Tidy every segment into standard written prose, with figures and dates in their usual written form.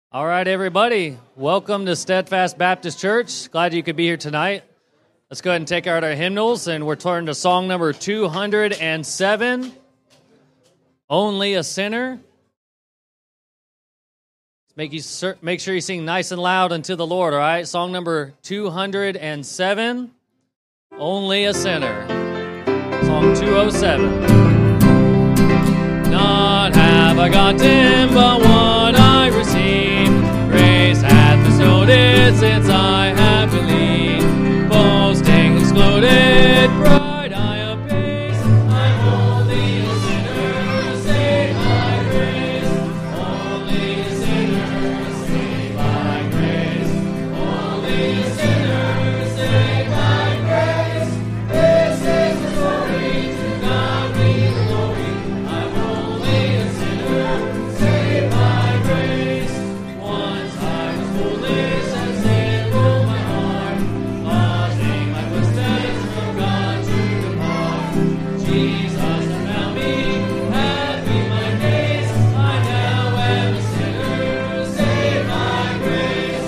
All right, everybody. Welcome to Steadfast Baptist Church. Glad you could be here tonight. Let's go ahead and take out our hymnals, and we're turning to song number 207, Only a Sinner. Make sure you sing nice and loud unto the Lord, all right? Song number 207, Only a Sinner. Song 207. Not have I gotten, but what I received. Grace hath bestowed it since I have believed. Boasting excluded, pride I abase. I'm only a sinner, saved by grace. Only a sinner, saved by grace. Only a sinner, saved by grace. This is the story, to God be the glory. I'm only a sinner, saved by grace. Once I was foolish and sin ruled my heart, causing my footsteps from God to depart. Jesus found me, had been my case. I now am a sinner, saved by grace.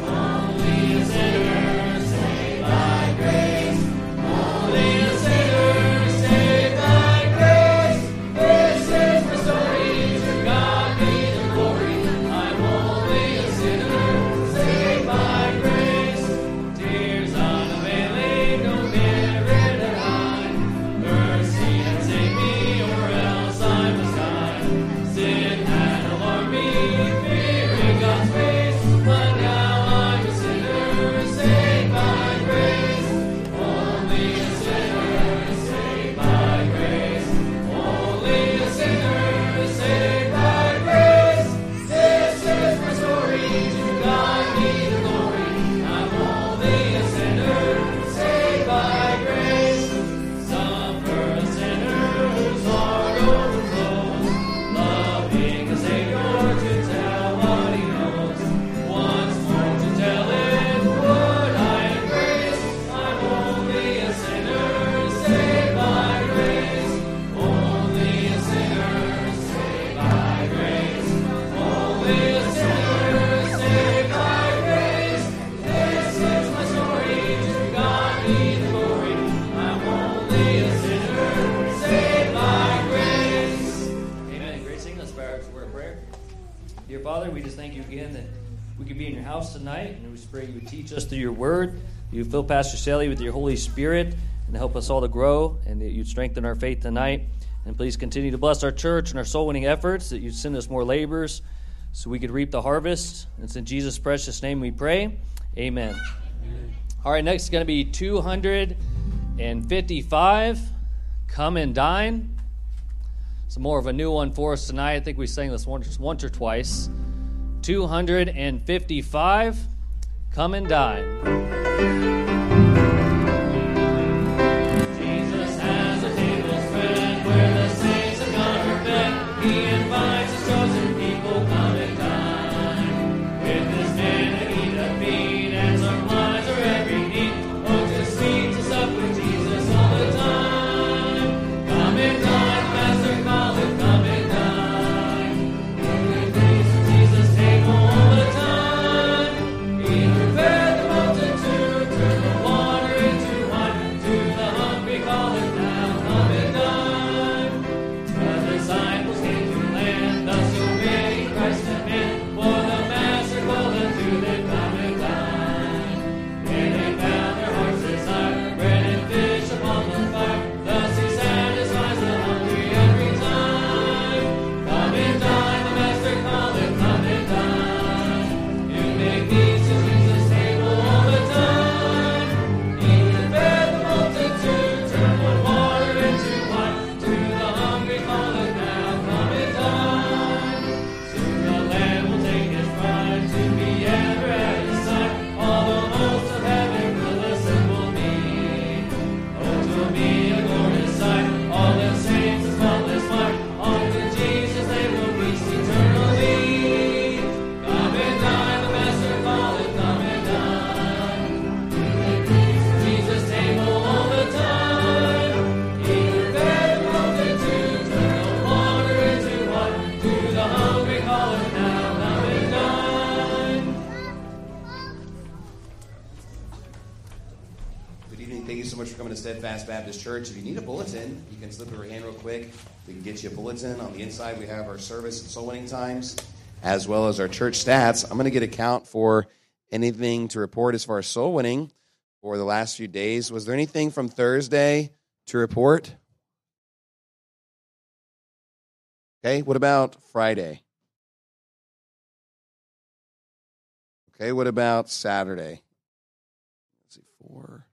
Only a sinner, saved by grace. Only a sinner, saved by grace. This is my story, to God be the glory. I'm only a sinner, saved by grace. Tears unavailing, no merit at high. Mercy had saved me, or else I must die. Sin had alarmed me, fearing God's face. But now I'm a sinner, saved by grace. Only a sinner, saved by grace. Only a sinner, saved by grace. This is my story, to God be the glory. I'm only a sinner, saved by grace. Suffer a sinner whose heart overflows, loving the Savior to tell what he knows. Once more to tell it, would I embrace. I'm only a sinner, saved by grace. Only a sinner, saved by grace. Only a sinner, saved by grace. This is my story, to God be the glory. I'm only a sinner, saved by grace. Amen. Great singing. Let's bow our word of prayer. Dear Father, we just thank you again that we could be in your house tonight, and we just pray you would teach us through your word. You fill Pastor Shelley with your Holy Spirit and help us all to grow, and that you'd strengthen our faith tonight. And please continue to bless our church and our soul-winning efforts, that you'd send us more laborers so we could reap the harvest. It's in Jesus' precious name we pray. Amen. All right, next is going to be 255, Come and Dine. It's more of a new one for us tonight. I think we sang this once or twice. 255, Come and Dine. Jesus has a table spread where the saints of God are fed. He invites his chosen people, come and dine. With his men and eat a feed and supplies our every need. Oh, just sweet to sup with Jesus all the time. Come and dine, Master calleth, come and dine. With Jesus' table all the time. He prepared the multitude, turned the evening. Thank you so much for coming to Steadfast Baptist Church. If you need a bulletin, you can slip over your hand real quick. We can get you a bulletin. On the inside, we have our service and soul winning times, as well as our church stats. I'm going to get a count for anything to report as far as soul winning for the last few days. Was there anything from Thursday to report? Okay, what about Friday? Okay, what about Saturday? Let's see, 4.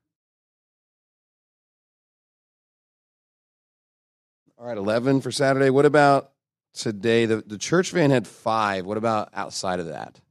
All right, 11 for Saturday. What about today? The church van had 5. What about outside of that?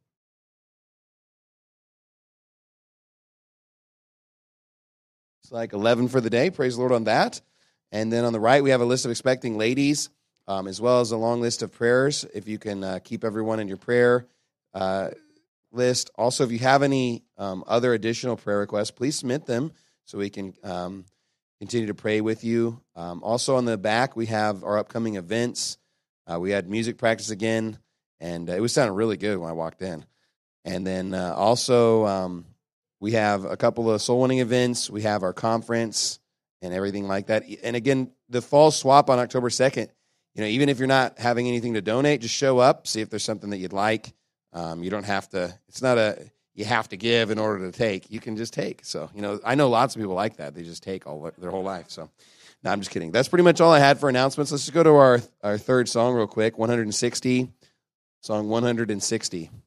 It's like 11 for the day. Praise the Lord on that. And then on the right, we have a list of expecting ladies, as well as a long list of prayers. If you can keep everyone in your prayer list. Also, if you have any other additional prayer requests, please submit them so we can continue to pray with you. Also on the back, we have our upcoming events. We had music practice again, and it was sounding really good when I walked in. And then also we have a couple of soul winning events. We have our conference and everything like that. And again, the fall swap on October 2nd, even if you're not having anything to donate, just show up, see if there's something that you'd like. You don't have to, it's not you have to give in order to take. You can just take. So, I know lots of people like that. They just take their whole life. So, no, I'm just kidding. That's pretty much all I had for announcements. Let's just go to our third song real quick, 160, song 160. It's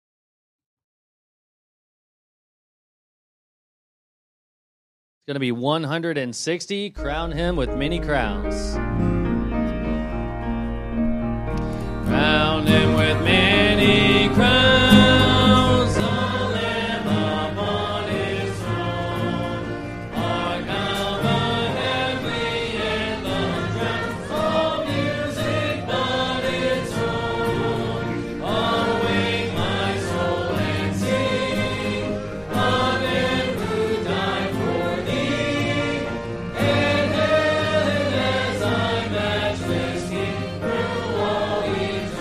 going to be 160, crown him with many crowns. Crown him with many crowns, the Lamb upon his throne. Hark how the heavenly anthem drowns all music but its own. Awake my soul and sing, of him who died for thee, and hail as thy matchless King through all eternity.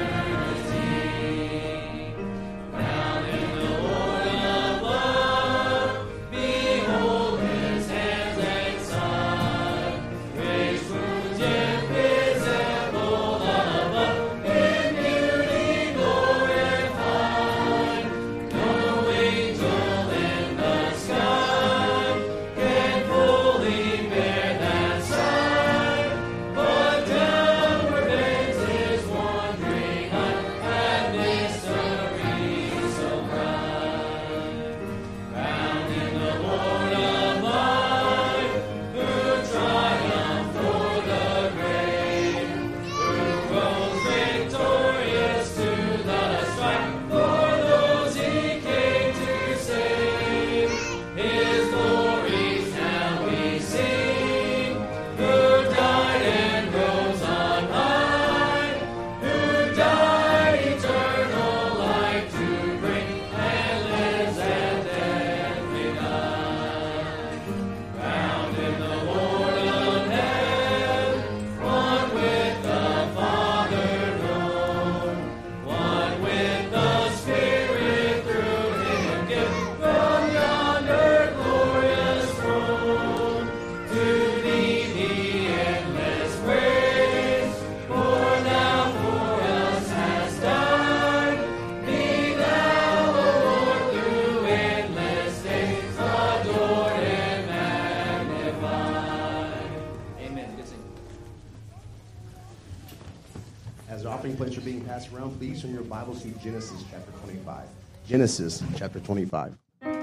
Plates are being passed around. Please turn your Bibles to Genesis chapter 25. Genesis chapter 25.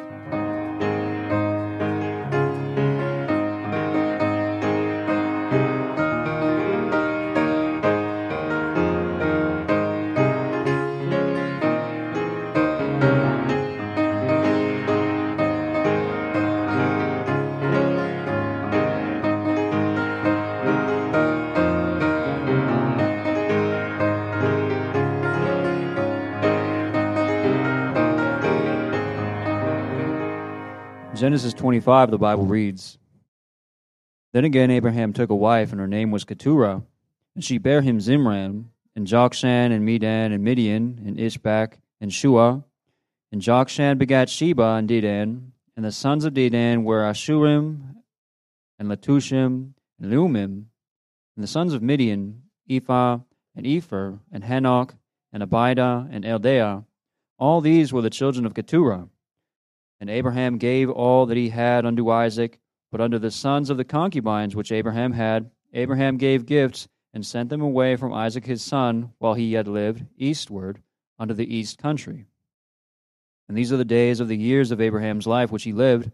Genesis 25, the Bible reads, Then again Abraham took a wife, and her name was Keturah, and she bare him Zimran, and Jokshan, and Medan, and Midian, and Ishbak, and Shua. And Jokshan begat Sheba and Dedan, And the sons of Dedan were Ashurim, and Letushim, and Leumim. And the sons of Midian, Ephah, and Epher, and Hanok, and Abidah, and Eldaah. All these were the children of Keturah. And Abraham gave all that he had unto Isaac, but unto the sons of the concubines which Abraham had, Abraham gave gifts, and sent them away from Isaac his son, while he yet lived, eastward, unto the east country. And these are the days of the years of Abraham's life which he lived,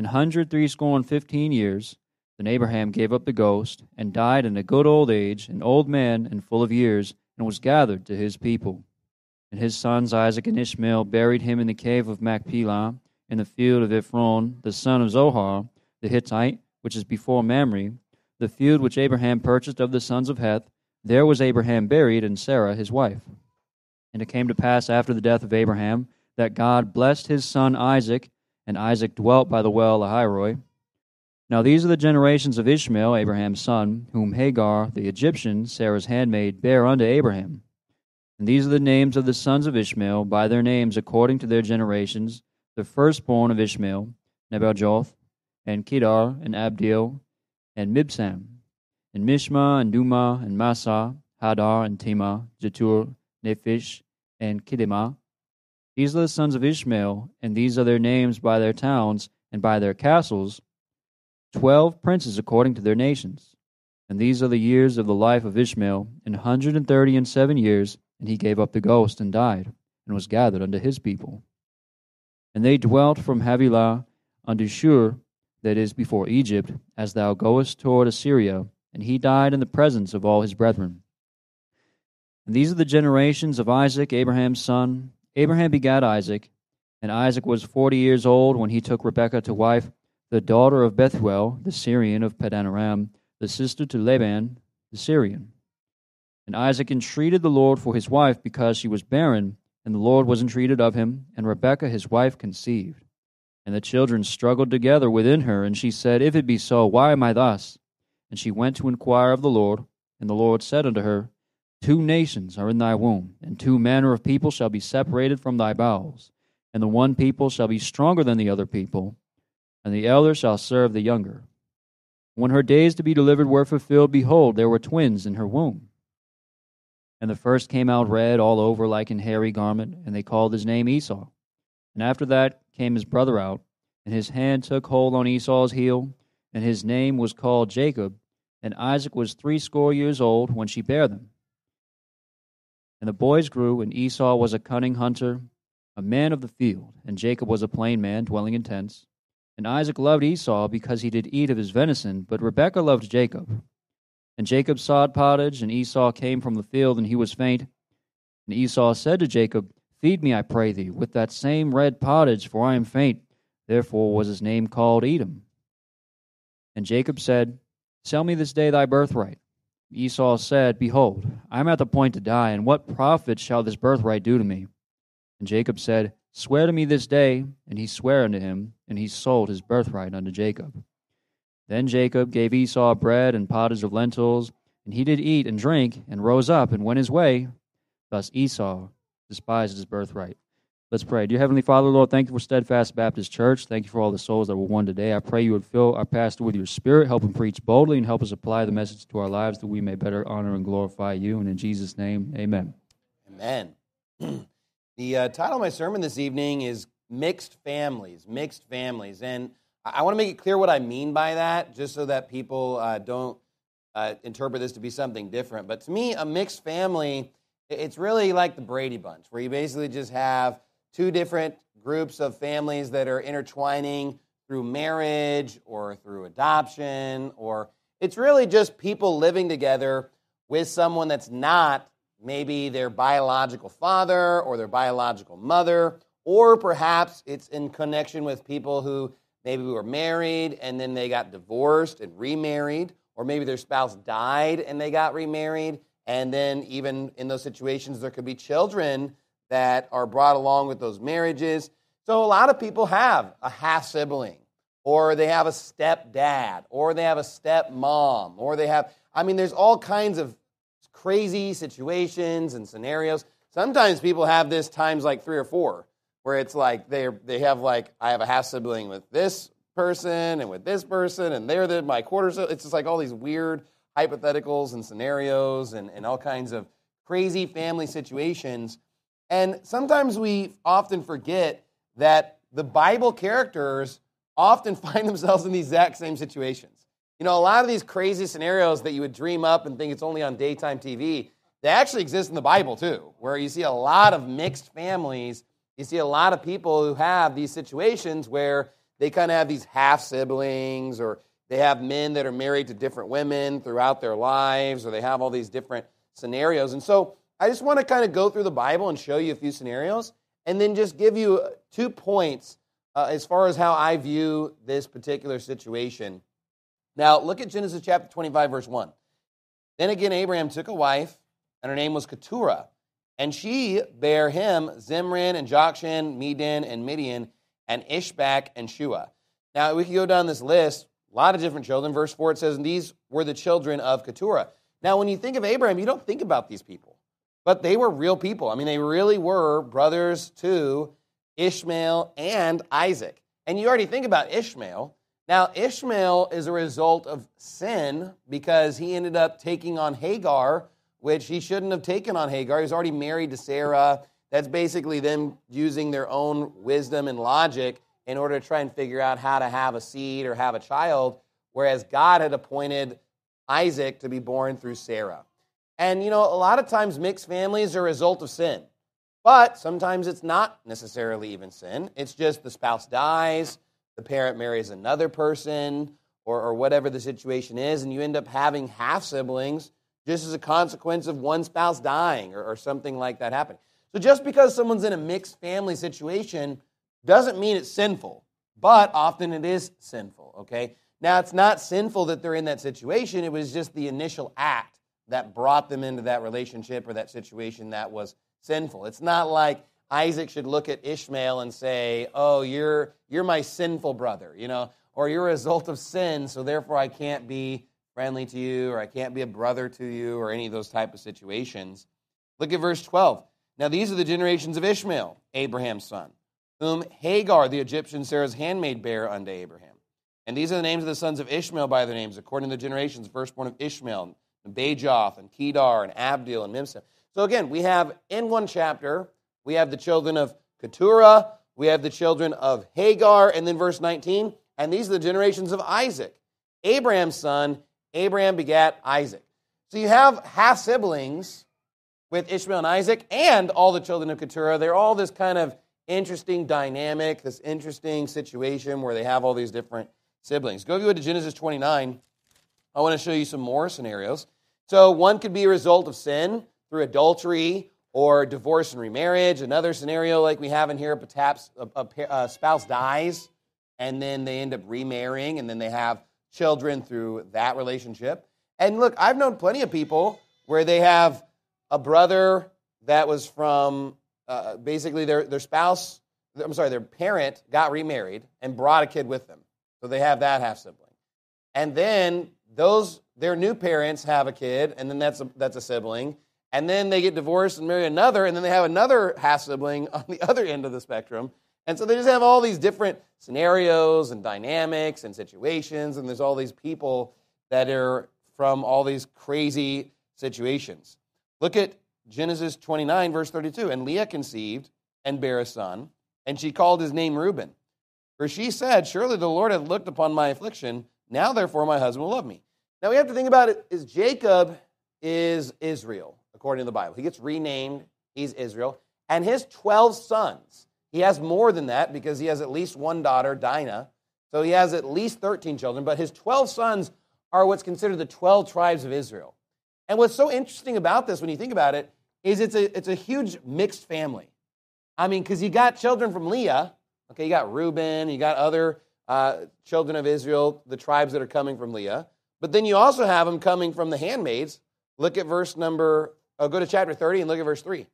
160 years. Then Abraham gave up the ghost, and died in a good old age, an old man and full of years, and was gathered to his people. And his sons Isaac and Ishmael buried him in the cave of Machpelah, in the field of Ephron, the son of Zohar, the Hittite, which is before Mamre, the field which Abraham purchased of the sons of Heth. There was Abraham buried, and Sarah his wife. And it came to pass after the death of Abraham, that God blessed his son Isaac, and Isaac dwelt by the well Lahairoi. Now these are the generations of Ishmael, Abraham's son, whom Hagar, the Egyptian, Sarah's handmaid, bare unto Abraham. And these are the names of the sons of Ishmael, by their names according to their generations: the firstborn of Ishmael, Nebajoth, and Kedar, and Abdil, and Mibsam, and Mishma, and Duma, and Massa, Hadar, and Tema, Jetur, Nephish, and Kidima. These are the sons of Ishmael, and these are their names by their towns and by their castles, 12 princes according to their nations. And these are the years of the life of Ishmael, 137 years, and he gave up the ghost and died, and was gathered unto his people. And they dwelt from Havilah unto Shur, that is before Egypt, as thou goest toward Assyria, and he died in the presence of all his brethren. And these are the generations of Isaac, Abraham's son. Abraham begat Isaac, and Isaac was 40 years old when he took Rebekah to wife, the daughter of Bethuel, the Syrian of Padan Aram, the sister to Laban, the Syrian. And Isaac entreated the Lord for his wife, because she was barren, and the Lord was entreated of him, and Rebekah his wife conceived. And the children struggled together within her, and she said, If it be so, why am I thus? And she went to inquire of the Lord, and the Lord said unto her, 2 nations are in thy womb, and 2 manner of people shall be separated from thy bowels. And the one people shall be stronger than the other people, and the elder shall serve the younger. When her days to be delivered were fulfilled, behold, there were twins in her womb. And the first came out red all over like an hairy garment, and they called his name Esau. And after that came his brother out, and his hand took hold on Esau's heel, and his name was called Jacob. And Isaac was 80 years old when she bare them. And the boys grew, and Esau was a cunning hunter, a man of the field, and Jacob was a plain man, dwelling in tents. And Isaac loved Esau, because he did eat of his venison, but Rebekah loved Jacob. And Jacob sawed pottage, and Esau came from the field, and he was faint. And Esau said to Jacob, Feed me, I pray thee, with that same red pottage, for I am faint. Therefore was his name called Edom. And Jacob said, Sell me this day thy birthright. Esau said, Behold, I am at the point to die, and what profit shall this birthright do to me? And Jacob said, Swear to me this day. And he sware unto him, and he sold his birthright unto Jacob. Then Jacob gave Esau bread and pottage of lentils, and he did eat and drink, and rose up and went his way. Thus Esau despised his birthright. Let's pray. Dear Heavenly Father, Lord, thank you for Steadfast Baptist Church. Thank you for all the souls that were won today. I pray you would fill our pastor with your Spirit, help him preach boldly, and help us apply the message to our lives that we may better honor and glorify you. And in Jesus' name, amen. Amen. The title of my sermon this evening is Mixed Families. And I want to make it clear what I mean by that, just so that people don't interpret this to be something different. But to me, a mixed family, it's really like the Brady Bunch, where you basically just have 2 different groups of families that are intertwining through marriage or through adoption, or it's really just people living together with someone that's not maybe their biological father or their biological mother, or perhaps it's in connection with people who maybe were married and then they got divorced and remarried, or maybe their spouse died and they got remarried, and then even in those situations there could be children that are brought along with those marriages. So a lot of people have a half-sibling, or they have a stepdad, or they have a stepmom, or they have, there's all kinds of crazy situations and scenarios. Sometimes people have this times like 3 or 4, where it's like they have like, I have a half sibling with this person and with this person, and they're my quarter sibling. It's just like all these weird hypotheticals and scenarios and all kinds of crazy family situations. And sometimes we often forget that the Bible characters often find themselves in the exact same situations. You know, a lot of these crazy scenarios that you would dream up and think it's only on daytime TV, they actually exist in the Bible too, where you see a lot of mixed families. You see a lot of people who have these situations where they kind of have these half-siblings, or they have men that are married to different women throughout their lives, or they have all these different scenarios. And so I just want to kind of go through the Bible and show you a few scenarios, and then just give you 2 points as far as how I view this particular situation. Now, look at Genesis chapter 25, verse 1. Then again, Abraham took a wife, and her name was Keturah. And she bare him Zimran and Jokshan, Medan and Midian, and Ishbak and Shua. Now, we can go down this list, a lot of different children. Verse 4, it says, and these were the children of Keturah. Now, when you think of Abraham, you don't think about these people. But they were real people. I mean, they really were brothers to Ishmael and Isaac. And you already think about Ishmael. Now, Ishmael is a result of sin because he ended up taking on Hagar, which he shouldn't have taken on Hagar. He was already married to Sarah. That's basically them using their own wisdom and logic in order to try and figure out how to have a seed or have a child, whereas God had appointed Isaac to be born through Sarah. And, you know, a lot of times mixed families are a result of sin. But sometimes it's not necessarily even sin. It's just the spouse dies, the parent marries another person, or whatever the situation is, and you end up having half-siblings just as a consequence of one spouse dying or something like that happening. So just because someone's in a mixed family situation doesn't mean it's sinful, but often it is sinful, okay? Now, it's not sinful that they're in that situation. It was just the initial act that brought them into that relationship or that situation that was sinful. It's not like Isaac should look at Ishmael and say, oh, you're my sinful brother, you know, or you're a result of sin, so therefore I can't be friendly to you, or I can't be a brother to you, or any of those type of situations. Look at verse 12. Now these are the generations of Ishmael, Abraham's son, whom Hagar, the Egyptian, Sarah's handmaid, bare unto Abraham. And these are the names of the sons of Ishmael by their names, according to the generations, firstborn of Ishmael, and Bajoth, and Kedar, and Abdil, and Mimsah. So again, we have in one chapter, we have the children of Keturah, we have the children of Hagar, and then verse 19, and these are the generations of Isaac. Abraham's son, Abraham begat Isaac. So you have half-siblings with Ishmael and Isaac and all the children of Keturah. They're all this kind of interesting dynamic, this interesting situation where they have all these different siblings. Go to Genesis 29. I want to show you some more scenarios. So one could be a result of sin through adultery or divorce and remarriage. Another scenario like we have in here, perhaps a spouse dies and then they end up remarrying and then they have children through that relationship. And look, I've known plenty of people where they have a brother that was from basically their parent got remarried and brought a kid with them. So they have that half-sibling. And then their new parents have a kid, and then that's a sibling. And then they get divorced and marry another, and then they have another half-sibling on the other end of the spectrum. And so they just have all these different scenarios and dynamics and situations, and there's all these people that are from all these crazy situations. Look at Genesis 29, verse 32. And Leah conceived and bare a son, and she called his name Reuben. For she said, surely the Lord hath looked upon my affliction. Now, therefore, my husband will love me. Now, we have to think about it, is Jacob is Israel, according to the Bible. He gets renamed, he's Israel. And his 12 sons, he has more than that because he has at least one daughter, Dinah. So he has at least 13 children, but his 12 sons are what's considered the 12 tribes of Israel. And what's so interesting about this, when you think about it, is it's a huge mixed family. I mean, because you got children from Leah, okay, you got Reuben, you got other children of Israel, the tribes that are coming from Leah, but then you also have them coming from the handmaids. Look at go to chapter 30 and look at verse 3.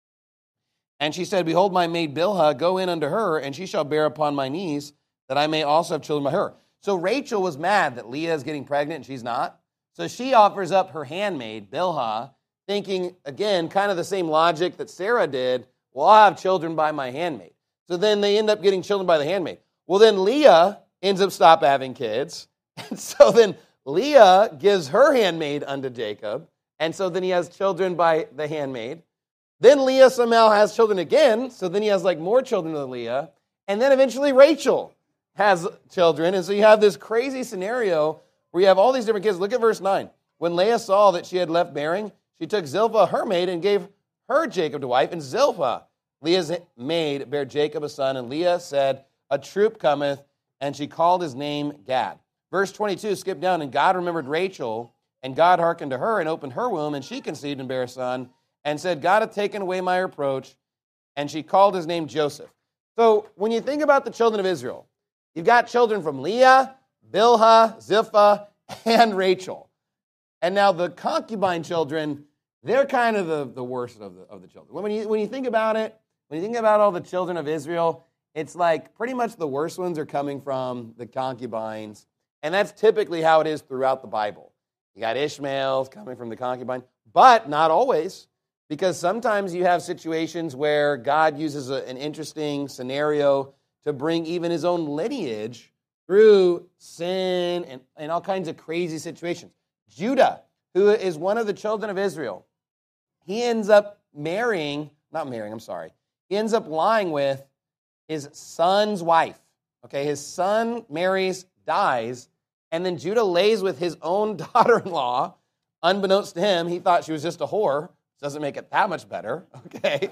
And she said, behold, my maid Bilhah, go in unto her, and she shall bear upon my knees, that I may also have children by her. So Rachel was mad that Leah is getting pregnant and she's not. So she offers up her handmaid, Bilhah, thinking, again, kind of the same logic that Sarah did, well, I'll have children by my handmaid. So then they end up getting children by the handmaid. Well, then Leah ends up stop having kids. And so then Leah gives her handmaid unto Jacob. And so then he has children by the handmaid. Then Leah somehow has children again. So then he has like more children with Leah. And then eventually Rachel has children. And so you have this crazy scenario where you have all these different kids. Look at verse 9. When Leah saw that she had left bearing, she took Zilpah, her maid, and gave her Jacob to wife. And Zilpah, Leah's maid, bare Jacob a son. And Leah said, a troop cometh. And she called his name Gad. Verse 22, skip down. And God remembered Rachel, and God hearkened to her and opened her womb. And she conceived and bare a son, and said, God hath taken away my reproach. And she called his name Joseph. So when you think about the children of Israel, you've got children from Leah, Bilhah, Zilpah, and Rachel. And now the concubine children, they're kind of the worst of the children. When you think about it, when you think about all the children of Israel, it's like pretty much the worst ones are coming from the concubines. And that's typically how it is throughout the Bible. You got Ishmael coming from the concubine, but not always. Because sometimes you have situations where God uses an interesting scenario to bring even his own lineage through sin and all kinds of crazy situations. Judah, who is one of the children of Israel, he ends up he ends up lying with his son's wife. Okay, his son marries, dies, and then Judah lays with his own daughter-in-law. Unbeknownst to him, he thought she was just a whore. Doesn't make it that much better, okay?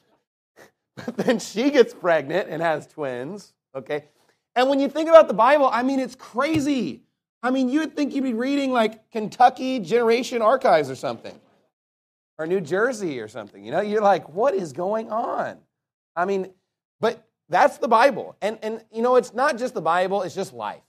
But then she gets pregnant and has twins, okay? And when you think about the Bible, I mean, it's crazy. I mean, you would think you'd be reading like Kentucky Generation Archives or something, or New Jersey or something. You know, you're like, what is going on? I mean, but that's the Bible. And you know, it's not just the Bible, it's just life.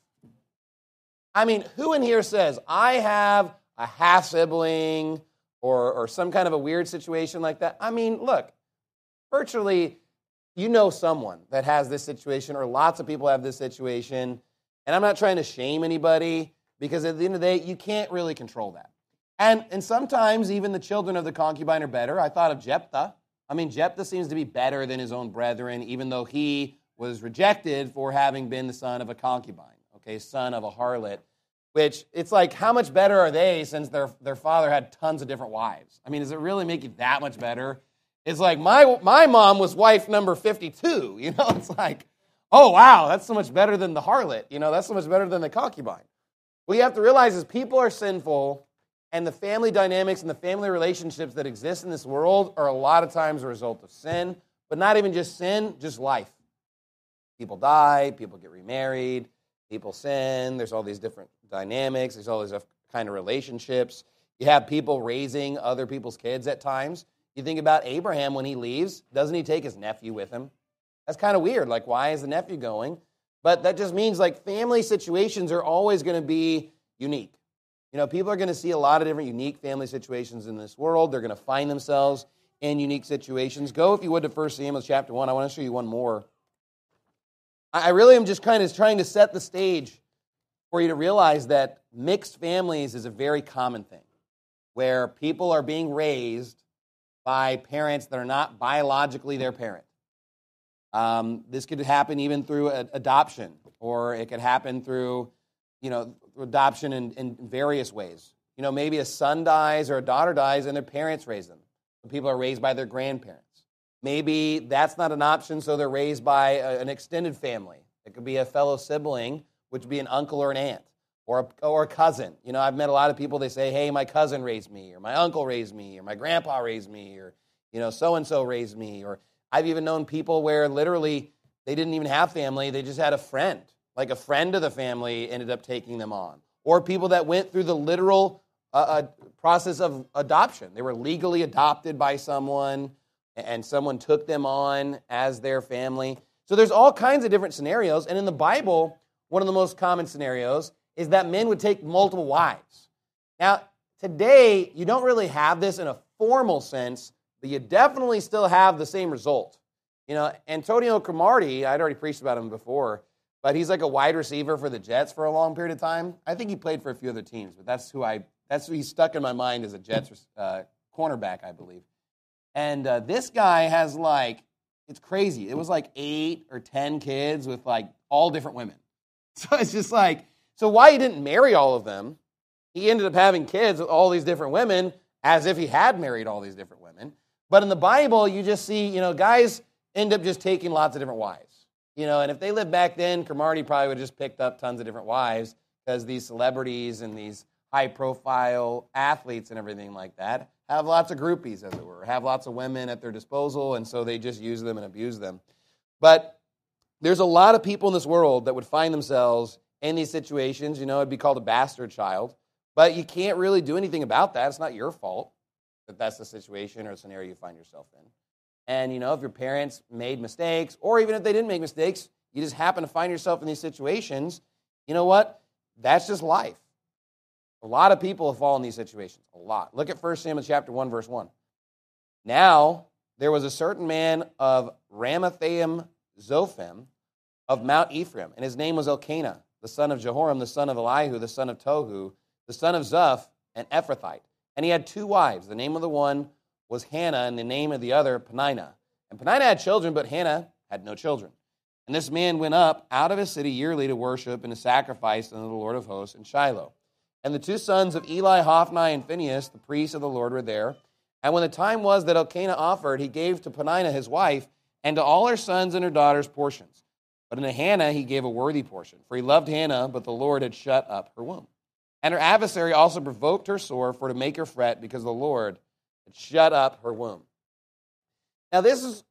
I mean, who in here says, I have a half-sibling or some kind of a weird situation like that? I mean, look, virtually you know someone that has this situation, or lots of people have this situation. And I'm not trying to shame anybody, because at the end of the day, you can't really control that. And sometimes even the children of the concubine are better. I thought of Jephthah. I mean, Jephthah seems to be better than his own brethren, even though he was rejected for having been the son of a concubine, okay, son of a harlot, which it's like, how much better are they since their father had tons of different wives? I mean, does it really make you that much better? It's like, my mom was wife number 52, you know? It's like, oh, wow, that's so much better than the harlot, you know? That's so much better than the concubine. What you have to realize is people are sinful, and the family dynamics and the family relationships that exist in this world are a lot of times a result of sin, but not even just sin, just life. People die, people get remarried, people sin, there's all these different dynamics, there's all these kind of relationships. You have people raising other people's kids at times. You think about Abraham when he leaves, doesn't he take his nephew with him? That's kind of weird, like why is the nephew going? But that just means like family situations are always going to be unique. You know, people are going to see a lot of different unique family situations in this world. They're going to find themselves in unique situations. Go, if you would, to 1 Samuel chapter 1. I want to show you one more. I really am just kind of trying to set the stage for you to realize that mixed families is a very common thing, where people are being raised by parents that are not biologically their parent. This could happen even through adoption, or it could happen through, you know, adoption in various ways. You know, maybe a son dies or a daughter dies and their parents raise them. People are raised by their grandparents. Maybe that's not an option, so they're raised by an extended family. It could be a fellow sibling, which would be an uncle or an aunt, or a cousin. You know, I've met a lot of people, they say, hey, my cousin raised me, or my uncle raised me, or my grandpa raised me, or, you know, so-and-so raised me. Or I've even known people where literally they didn't even have family, they just had a friend. Like a friend of the family ended up taking them on. Or people that went through the literal process of adoption. They were legally adopted by someone, and someone took them on as their family. So there's all kinds of different scenarios. And in the Bible, one of the most common scenarios is that men would take multiple wives. Now, today, you don't really have this in a formal sense, but you definitely still have the same result. You know, Antonio Cromartie, I'd already preached about him before, but he's like a wide receiver for the Jets for a long period of time. I think he played for a few other teams, but that's who he's stuck in my mind as a Jets cornerback, I believe. And this guy has it's crazy. It was like 8 or 10 kids with like all different women. So it's just like, so why he didn't marry all of them, he ended up having kids with all these different women as if he had married all these different women. But in the Bible, you just see, guys end up just taking lots of different wives. And if they lived back then, Cromartie probably would have just picked up tons of different wives because these celebrities and these high-profile athletes and everything like that have lots of groupies, as it were, have lots of women at their disposal, and so they just use them and abuse them. But there's a lot of people in this world that would find themselves in these situations. It'd be called a bastard child. But you can't really do anything about that. It's not your fault that that's the situation or scenario you find yourself in. And, if your parents made mistakes, or even if they didn't make mistakes, you just happen to find yourself in these situations, you know what? That's just life. A lot of people have fallen in these situations. A lot. Look at 1 Samuel chapter 1, verse 1. Now, there was a certain man of Ramathaim Zophim of Mount Ephraim, and his name was Elkanah, the son of Jehoram, the son of Elihu, the son of Tohu, the son of Zuph, an Ephrathite. And he had 2 wives. The name of the one was Hannah, and the name of the other, Peninnah. And Peninnah had children, but Hannah had no children. And this man went up out of his city yearly to worship and to sacrifice unto the Lord of hosts in Shiloh. And the 2 sons of Eli, Hophni, and Phinehas, the priests of the Lord, were there. And when the time was that Elkanah offered, he gave to Peninnah his wife, and to all her sons and her daughters portions. But unto Hannah he gave a worthy portion, for he loved Hannah, but the Lord had shut up her womb. And her adversary also provoked her sore, for to make her fret, because the Lord had shut up her womb. Now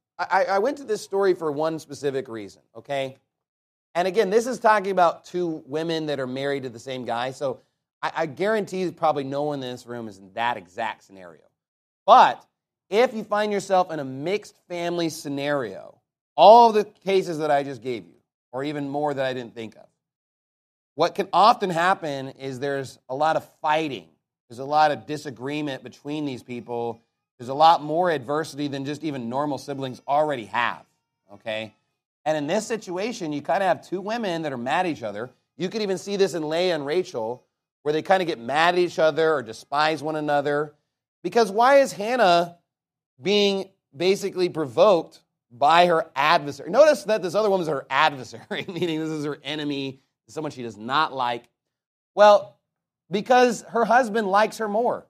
I went to this story for one specific reason, okay? And again, this is talking about 2 women that are married to the same guy, so I guarantee probably no one in this room is in that exact scenario. But if you find yourself in a mixed family scenario, all of the cases that I just gave you, or even more that I didn't think of, what can often happen is there's a lot of fighting. There's a lot of disagreement between these people. There's a lot more adversity than just even normal siblings already have, okay? And in this situation, you kind of have 2 women that are mad at each other. You could even see this in Leah and Rachel, where they kind of get mad at each other or despise one another. Because why is Hannah being basically provoked by her adversary? Notice that this other woman is her adversary, meaning this is her enemy, someone she does not like. Well, because her husband likes her more.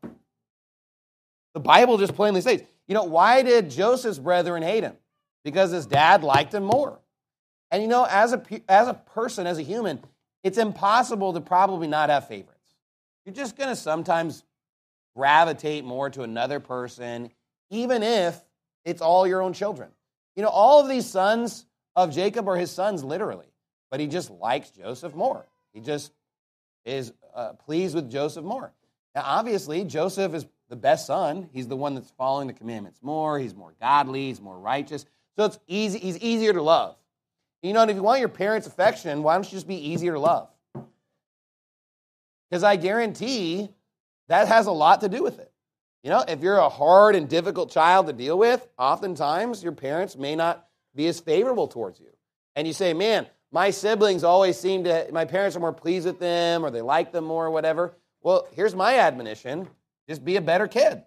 The Bible just plainly states, why did Joseph's brethren hate him? Because his dad liked him more. And as a person, as a human, it's impossible to probably not have favorites. You're just going to sometimes gravitate more to another person, even if it's all your own children. All of these sons of Jacob are his sons, literally. But he just likes Joseph more. He just is pleased with Joseph more. Now, obviously, Joseph is the best son. He's the one that's following the commandments more. He's more godly. He's more righteous. So it's easy. He's easier to love. And if you want your parents' affection, why don't you just be easier to love? Because I guarantee that has a lot to do with it. If you're a hard and difficult child to deal with, oftentimes your parents may not be as favorable towards you. And you say, man, my siblings always my parents are more pleased with them, or they like them more, or whatever. Well, here's my admonition. Just be a better kid.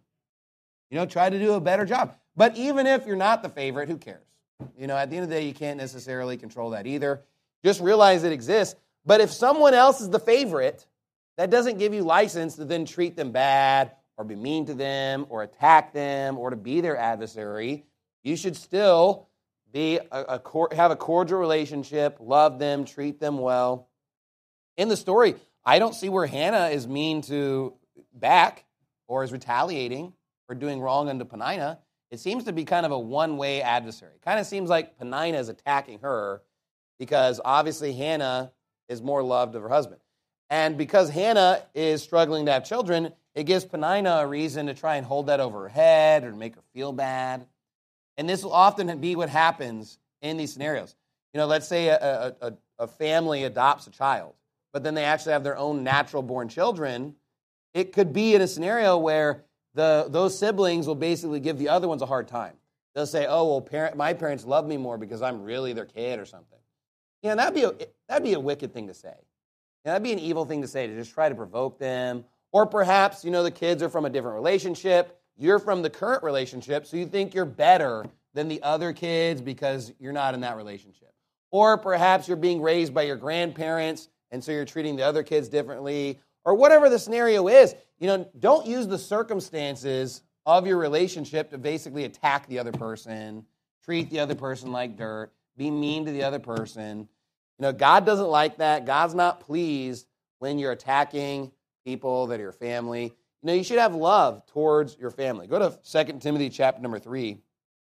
Try to do a better job. But even if you're not the favorite, who cares? At the end of the day, you can't necessarily control that either. Just realize it exists. But if someone else is the favorite, that doesn't give you license to then treat them bad, or be mean to them, or attack them, or to be their adversary. You should still have a cordial relationship, love them, treat them well. In the story, I don't see where Hannah is mean to back or is retaliating for doing wrong unto Peninnah. It seems to be kind of a one-way adversary. It kind of seems like Peninnah is attacking her because obviously Hannah is more loved of her husband. And because Hannah is struggling to have children, it gives Peninnah a reason to try and hold that over her head or to make her feel bad. And this will often be what happens in these scenarios. Let's say a family adopts a child, but then they actually have their own natural-born children. It could be in a scenario where those siblings will basically give the other ones a hard time. They'll say, oh, well, my parents love me more because I'm really their kid or something. That'd be a wicked thing to say. That'd be an evil thing to say, to just try to provoke them. Or perhaps, the kids are from a different relationship. You're from the current relationship, so you think you're better than the other kids because you're not in that relationship. Or perhaps you're being raised by your grandparents, and so you're treating the other kids differently, or whatever the scenario is. Don't use the circumstances of your relationship to basically attack the other person, treat the other person like dirt, be mean to the other person. God doesn't like that. God's not pleased when you're attacking people that are your family. You should have love towards your family. Go to 2 Timothy chapter number 3.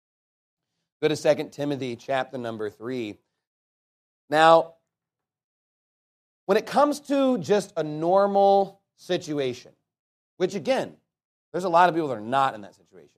Go to 2 Timothy chapter number 3. Now, when it comes to just a normal situation, which again, there's a lot of people that are not in that situation.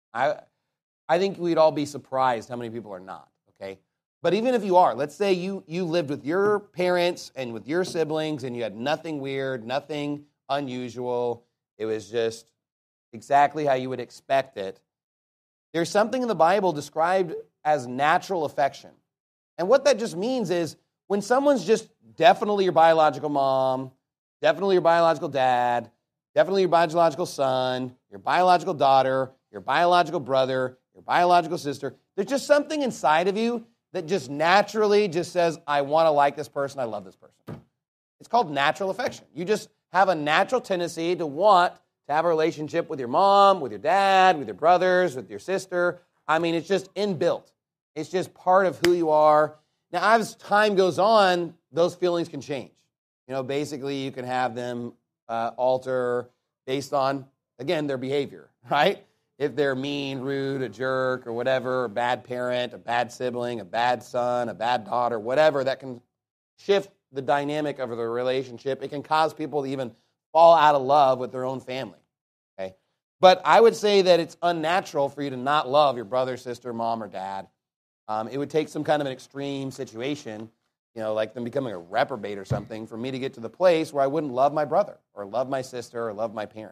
I think we'd all be surprised how many people are not, okay? But even if you are, let's say you lived with your parents and with your siblings and you had nothing weird, nothing unusual. It was just exactly how you would expect it. There's something in the Bible described as natural affection. And what that just means is when someone's just definitely your biological mom, definitely your biological dad, definitely your biological son, your biological daughter, your biological brother, your biological sister, there's just something inside of you that just naturally just says, I want to like this person, I love this person. It's called natural affection. You just have a natural tendency to want to have a relationship with your mom, with your dad, with your brothers, with your sister. It's just inbuilt. It's just part of who you are. Now, as time goes on, those feelings can change. Basically, you can have them alter based on, again, their behavior, right? If they're mean, rude, a jerk, or whatever, a bad parent, a bad sibling, a bad son, a bad daughter, whatever, that can shift the dynamic of the relationship. It can cause people to even fall out of love with their own family, okay? But I would say that it's unnatural for you to not love your brother, sister, mom, or dad. It would take some kind of an extreme situation, like them becoming a reprobate or something, for me to get to the place where I wouldn't love my brother or love my sister or love my parent.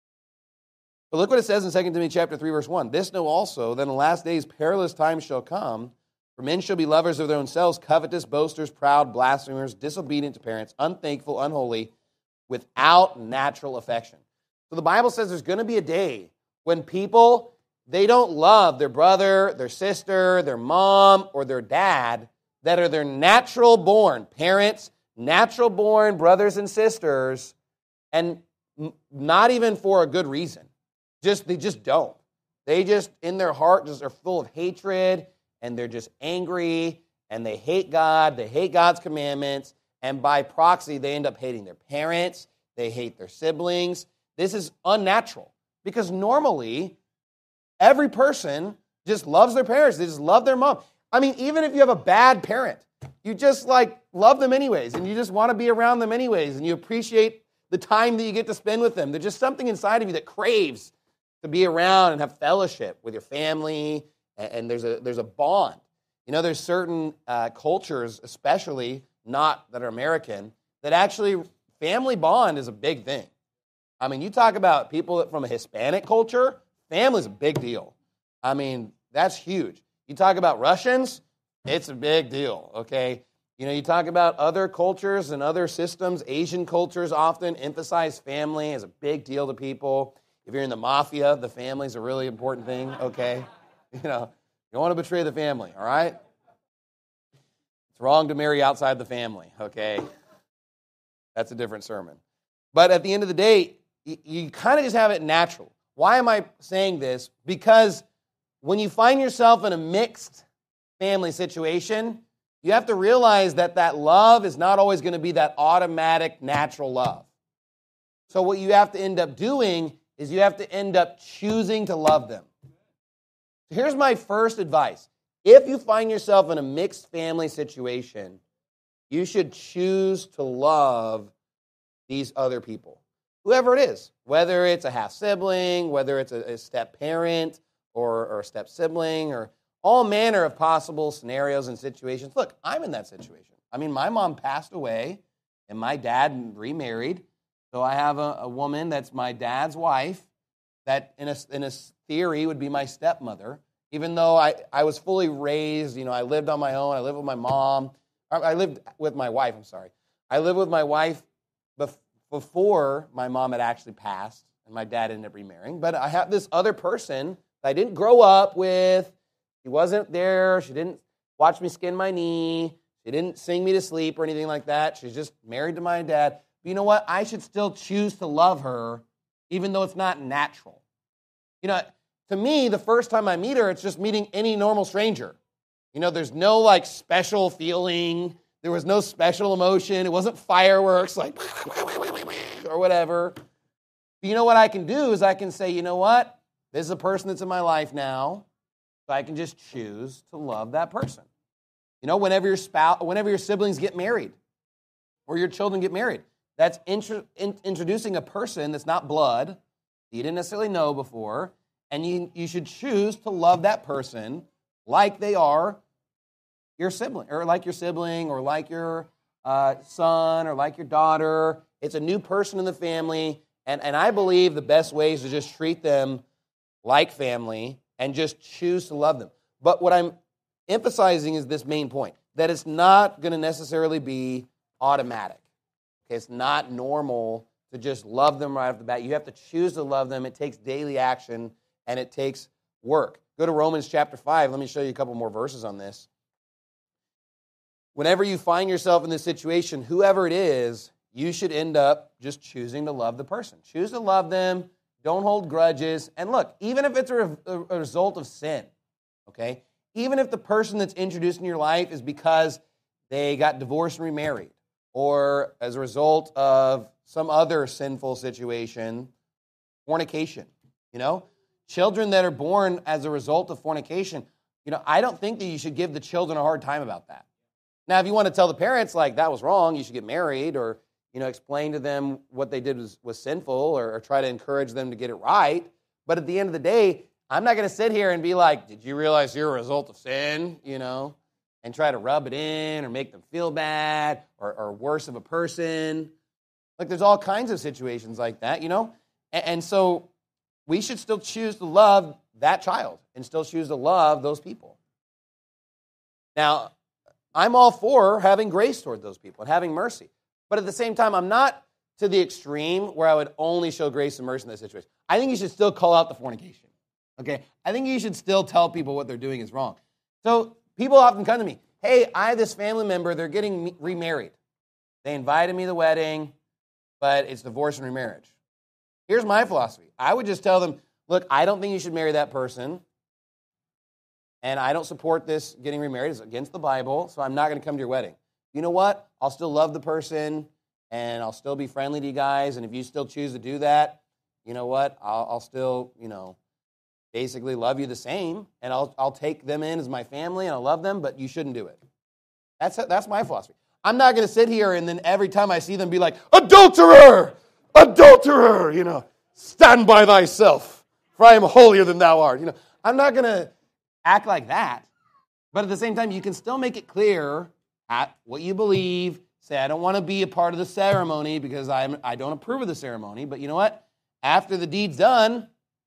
But look what it says in 2 Timothy chapter 3, verse 1. This know also, that in the last days perilous times shall come, for men shall be lovers of their own selves, covetous, boasters, proud, blasphemers, disobedient to parents, unthankful, unholy, without natural affection. So the Bible says there's going to be a day when people, they don't love their brother, their sister, their mom, or their dad that are their natural born parents, natural born brothers and sisters, and not even for a good reason. They just don't. They just, in their heart, just are full of hatred, and they're just angry, and they hate God, they hate God's commandments, and by proxy, they end up hating their parents, they hate their siblings. This is unnatural, because normally, every person just loves their parents. They just love their mom. Even if you have a bad parent, you just love them anyways, and you just want to be around them anyways, and you appreciate the time that you get to spend with them. There's just something inside of you that craves to be around and have fellowship with your family, and there's a bond. There's certain cultures, especially not that are American, that actually family bond is a big thing. You talk about people from a Hispanic culture, family's a big deal. That's huge. You talk about Russians, it's a big deal, okay? You talk about other cultures and other systems. Asian cultures often emphasize family as a big deal to people. If you're in the mafia, the family's a really important thing, okay? You don't want to betray the family, all right? It's wrong to marry outside the family, okay? That's a different sermon. But at the end of the day, you kind of just have it natural. Why am I saying this? Because when you find yourself in a mixed family situation, you have to realize that love is not always going to be that automatic, natural love. So what you have to end up doing is you have to end up choosing to love them. So here's my first advice. If you find yourself in a mixed family situation, you should choose to love these other people, whoever it is, whether it's a half-sibling, whether it's a step-parent or a step-sibling, or all manner of possible scenarios and situations. Look, I'm in that situation. My mom passed away, and my dad remarried, so I have a woman that's my dad's wife that in a theory would be my stepmother, even though I was fully raised. I lived on my own. I lived with my mom. I lived with my wife, I lived with my wife before my mom had actually passed, and my dad ended up remarrying. But I have this other person that I didn't grow up with, She wasn't there. She didn't watch me skin my knee. She didn't sing me to sleep or anything like that. She's just married to my dad. But you know what? I should still choose to love her, even though it's not natural. To me, the first time I meet her, it's just meeting any normal stranger. There's no like special feeling. There was no special emotion. It wasn't fireworks like or whatever. But you know what I can do is I can say, you know what? This is a person that's in my life now, so I can just choose to love that person. Whenever your siblings get married or your children get married, that's introducing a person that's not blood, you didn't necessarily know before, and you should choose to love that person like they are your sibling, or like your sibling, or like your son, or like your daughter. It's a new person in the family, and I believe the best way is to just treat them like family and just choose to love them. But what I'm emphasizing is this main point, that it's not going to necessarily be automatic. Okay, it's not normal to just love them right off the bat. You have to choose to love them. It takes daily action, and it takes work. Go to Romans chapter 5. Let me show you a couple more verses on this. Whenever you find yourself in this situation, whoever it is, you should end up just choosing to love the person. Choose to love them. Don't hold grudges. And look, even if it's a result of sin, okay, even if the person that's introduced in your life is because they got divorced and remarried, or as a result of some other sinful situation, fornication, children that are born as a result of fornication, I don't think that you should give the children a hard time about that. Now, if you want to tell the parents, like, that was wrong, you should get married, or, explain to them what they did was sinful, or try to encourage them to get it right. But at the end of the day, I'm not going to sit here and be like, did you realize you're a result of sin, and try to rub it in or make them feel bad or worse of a person. Like, there's all kinds of situations like that, And so we should still choose to love that child and still choose to love those people. Now, I'm all for having grace toward those people and having mercy. But at the same time, I'm not to the extreme where I would only show grace and mercy in that situation. I think you should still call out the fornication. Okay? I think you should still tell people what they're doing is wrong. So people often come to me, hey, I have this family member, they're getting remarried. They invited me to the wedding, but it's divorce and remarriage. Here's my philosophy. I would just tell them, look, I don't think you should marry that person, and I don't support this getting remarried. It's against the Bible, so I'm not going to come to your wedding. You know what? I'll still love the person, and I'll still be friendly to you guys, and if you still choose to do that, you know what? I'll still, basically love you the same, and I'll take them in as my family, and I'll love them, but you shouldn't do it. That's my philosophy. I'm not going to sit here and then every time I see them be like, adulterer, adulterer, stand by thyself, for I am holier than thou art. I'm not going to act like that, but at the same time, you can still make it clear at what you believe. Say, I don't want to be a part of the ceremony because I don't approve of the ceremony, but you know what? After the deed's done,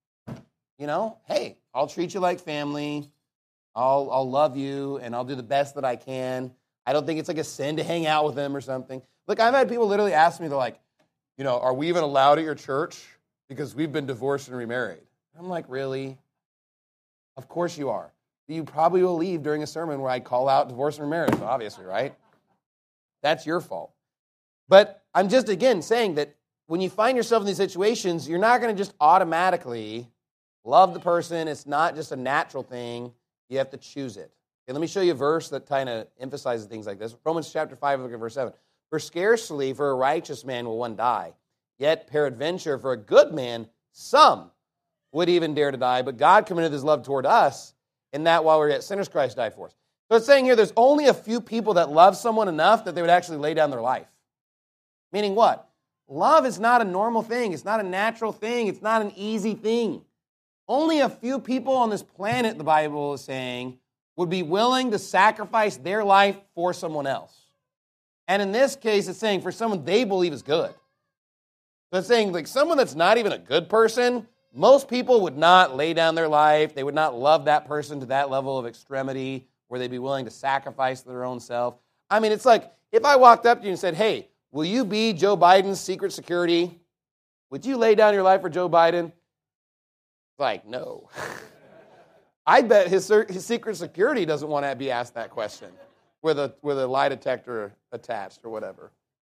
hey, I'll treat you like family. I'll love you, and I'll do the best that I can. I don't think it's like a sin to hang out with them or something. Look, I've had people literally ask me, they're like, are we even allowed at your church? Because we've been divorced and remarried. I'm like, really? Of course you are. You probably will leave during a sermon where I call out divorce and remarriage, obviously, right? That's your fault. But I'm just, again, saying that when you find yourself in these situations, you're not going to just automatically love the person. It's not just a natural thing. You have to choose it. Okay, let me show you a verse that kind of emphasizes things like this. Romans chapter 5, look at verse 7. For scarcely for a righteous man will one die, yet peradventure for a good man some would even dare to die. But God commended his love toward us, in that while we were yet sinners, Christ died for us. So it's saying here there's only a few people that love someone enough that they would actually lay down their life. Meaning what? Love is not a normal thing. It's not a natural thing. It's not an easy thing. Only a few people on this planet, the Bible is saying, would be willing to sacrifice their life for someone else. And in this case, it's saying for someone they believe is good. So it's saying like someone that's not even a good person, most people would not lay down their life. They would not love that person to that level of extremity where they'd be willing to sacrifice their own self. I mean, it's like if I walked up to you and said, hey, will you be Joe Biden's secret security? Would you lay down your life for Joe Biden? Like, no. I bet his secret security doesn't want to be asked that question with a lie detector attached or whatever.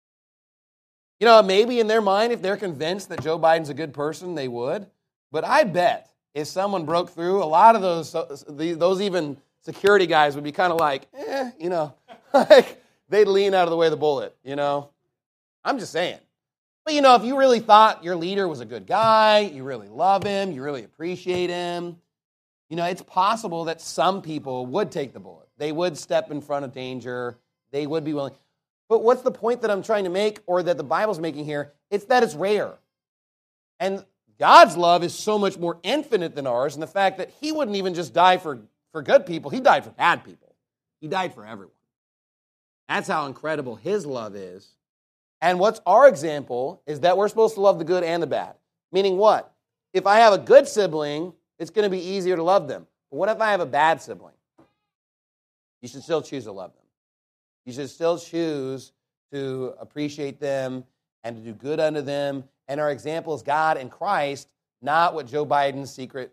You know, maybe in their mind, if they're convinced that Joe Biden's a good person, they would. But I bet if someone broke through, a lot of those even security guys would be kind of like, you know, like they'd lean out of the way of the bullet, you know. I'm just saying. But, you know, if you really thought your leader was a good guy, you really love him, you really appreciate him, you know, it's possible that some people would take the bullet. They would step in front of danger. They would be willing. But what's the point that I'm trying to make, or that the Bible's making here? It's that it's rare. And God's love is so much more infinite than ours, and the fact that he wouldn't even just die for good people, he died for bad people. He died for everyone. That's how incredible his love is. And what's our example is that we're supposed to love the good and the bad. Meaning what? If I have a good sibling, it's going to be easier to love them. But what if I have a bad sibling? You should still choose to love them. You should still choose to appreciate them and to do good unto them. And our example is God and Christ, not what Joe Biden's secret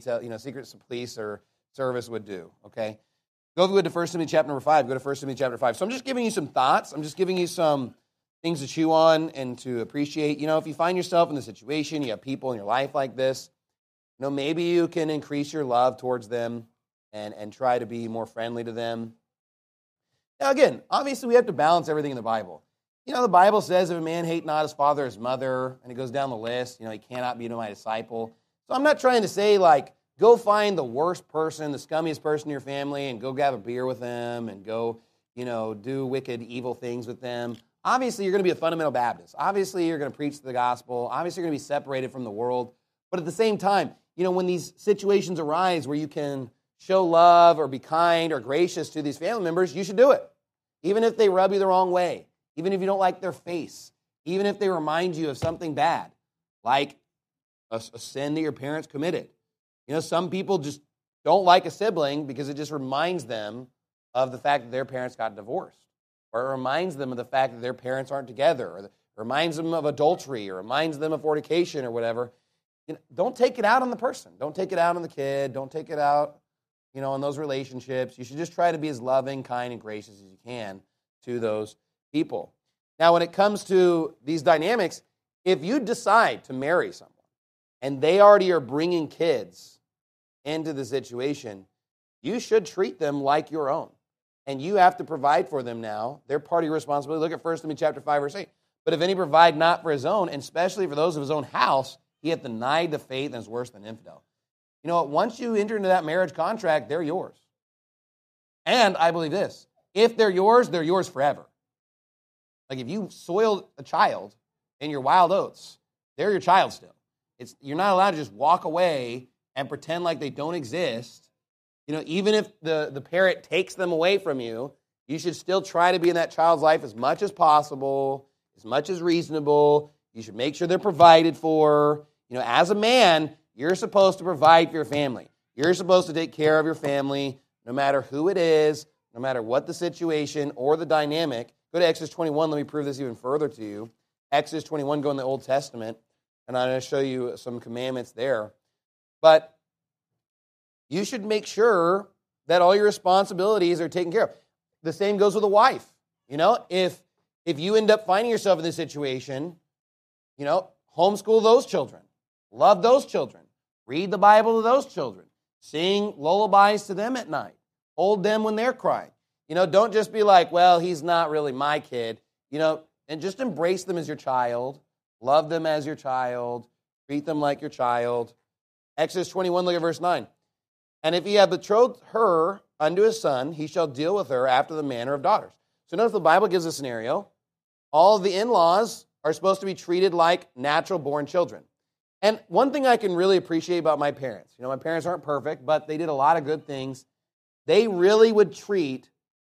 police or service would do. Okay? Go if you would to 1 Timothy chapter number 5. Go to 1 Timothy chapter 5. So I'm just giving you some thoughts. I'm just giving you some things to chew on and to appreciate. You know, if you find yourself in a situation, you have people in your life like this, you know, maybe you can increase your love towards them and try to be more friendly to them. Now, again, obviously we have to balance everything in the Bible. You know, the Bible says if a man hate not his father or his mother, and it goes down the list, you know, he cannot be my disciple. So I'm not trying to say, like, go find the worst person, the scummiest person in your family, and go grab a beer with them and go, you know, do wicked, evil things with them. Obviously, you're going to be a fundamental Baptist. Obviously, you're going to preach the gospel. Obviously, you're going to be separated from the world. But at the same time, you know, when these situations arise where you can show love or be kind or gracious to these family members, you should do it. Even if they rub you the wrong way. Even if you don't like their face. Even if they remind you of something bad. Like a sin that your parents committed. You know, some people just don't like a sibling because it just reminds them of the fact that their parents got divorced. Or it reminds them of the fact that their parents aren't together. Or it reminds them of adultery. Or reminds them of fornication or whatever. You know, don't take it out on the person. Don't take it out on the kid. Don't take it out, you know, on those relationships. You should just try to be as loving, kind, and gracious as you can to those people. Now, when it comes to these dynamics, if you decide to marry someone and they already are bringing kids into the situation, you should treat them like your own. And you have to provide for them now. They're part of your responsibility. Look at 1 Timothy chapter 5, verse 8. But if any provide not for his own, and especially for those of his own house, he hath denied the faith and is worse than infidel. You know what? Once you enter into that marriage contract, they're yours. And I believe this. If they're yours forever. Like if you soiled a child in your wild oats, they're your child still. You're not allowed to just walk away and pretend like they don't exist. You know, even if the parent takes them away from you, you should still try to be in that child's life as much as possible, as much as reasonable. You should make sure they're provided for. You know, as a man, you're supposed to provide for your family. You're supposed to take care of your family, no matter who it is, no matter what the situation or the dynamic. Go to Exodus 21. Let me prove this even further to you. Exodus 21, go in the Old Testament, and I'm going to show you some commandments there. But you should make sure that all your responsibilities are taken care of. The same goes with a wife. You know, if you end up finding yourself in this situation, you know, homeschool those children. Love those children. Read the Bible to those children. Sing lullabies to them at night. Hold them when they're crying. You know, don't just be like, well, he's not really my kid. You know, and just embrace them as your child. Love them as your child. Treat them like your child. Exodus 21, look at verse 9. And if he have betrothed her unto his son, he shall deal with her after the manner of daughters. So notice the Bible gives a scenario. All of the in-laws are supposed to be treated like natural-born children. And one thing I can really appreciate about my parents, you know, my parents aren't perfect, but they did a lot of good things. They really would treat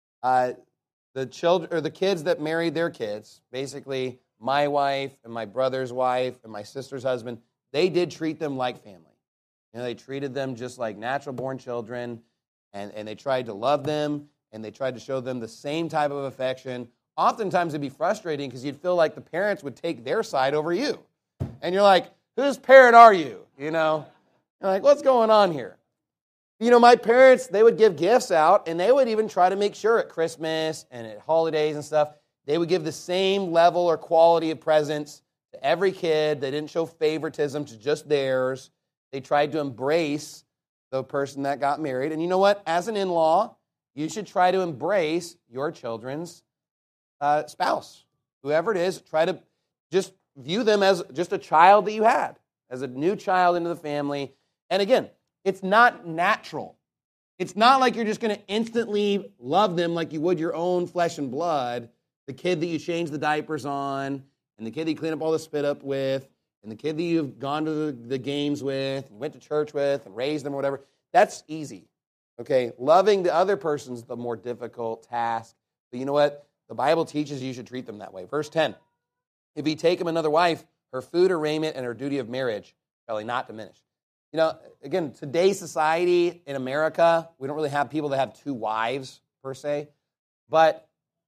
the children or the kids that married their kids, basically my wife and my brother's wife and my sister's husband, they did treat them like family. You know, they treated them just like natural-born children, and they tried to love them, and they tried to show them the same type of affection. Oftentimes it'd be frustrating because you'd feel like the parents would take their side over you. And you're like, whose parent are you? You know? You're like, what's going on here? My parents, they would give gifts out, and they would even try to make sure at Christmas and at holidays and stuff, they would give the same level or quality of presents to every kid. They didn't show favoritism to just theirs. They tried to embrace the person that got married. And you know what? As an in-law, you should try to embrace your children's spouse. Whoever it is, try to just view them as just a child that you had, as a new child into the family. And again, it's not natural. It's not like you're just going to instantly love them like you would your own flesh and blood, the kid that you change the diapers on, and the kid that you clean up all the spit up with, and the kid that you've gone to the games with, and went to church with, and raised them or whatever. That's easy. Okay, loving the other person's the more difficult task. But you know what? The Bible teaches you should treat them that way. Verse 10, if he take him another wife, her food or raiment and her duty of marriage shall he not diminish. Again, today's society in America, we don't really have people that have two wives, per se. But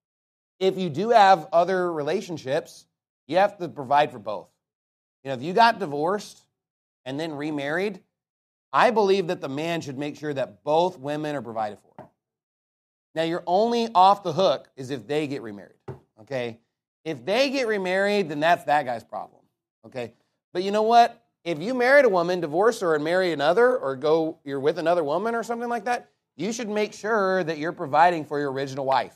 if you do have other relationships, you have to provide for both. If you got divorced and then remarried, I believe that the man should make sure that both women are provided for. Now, you're only off the hook is if they get remarried, okay? If they get remarried, then that's that guy's problem, okay? But you know what? If you married a woman, divorce her, and marry another, or you're with another woman or something like that, you should make sure that you're providing for your original wife.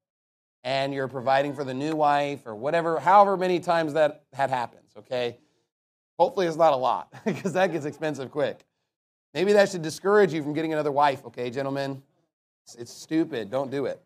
And you're providing for the new wife, or whatever, however many times that happens, okay? Hopefully it's not a lot, because that gets expensive quick. Maybe that should discourage you from getting another wife, okay, gentlemen? It's stupid. Don't do it.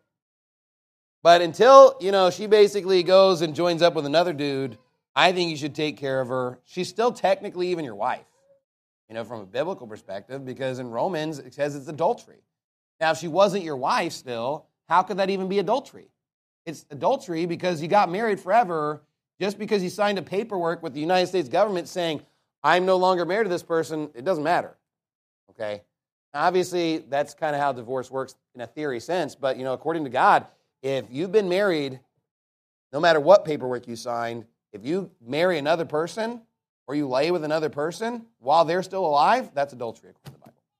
But until, she basically goes and joins up with another dude, I think you should take care of her. She's still technically even your wife, from a biblical perspective, because in Romans it says it's adultery. Now, if she wasn't your wife still, how could that even be adultery? It's adultery because you got married forever just because you signed a paperwork with the United States government saying, I'm no longer married to this person. It doesn't matter, okay? Now, obviously, that's kind of how divorce works in a theory sense, but, according to God, if you've been married, no matter what paperwork you signed, if you marry another person or you lay with another person while they're still alive, that's adultery according to the Bible.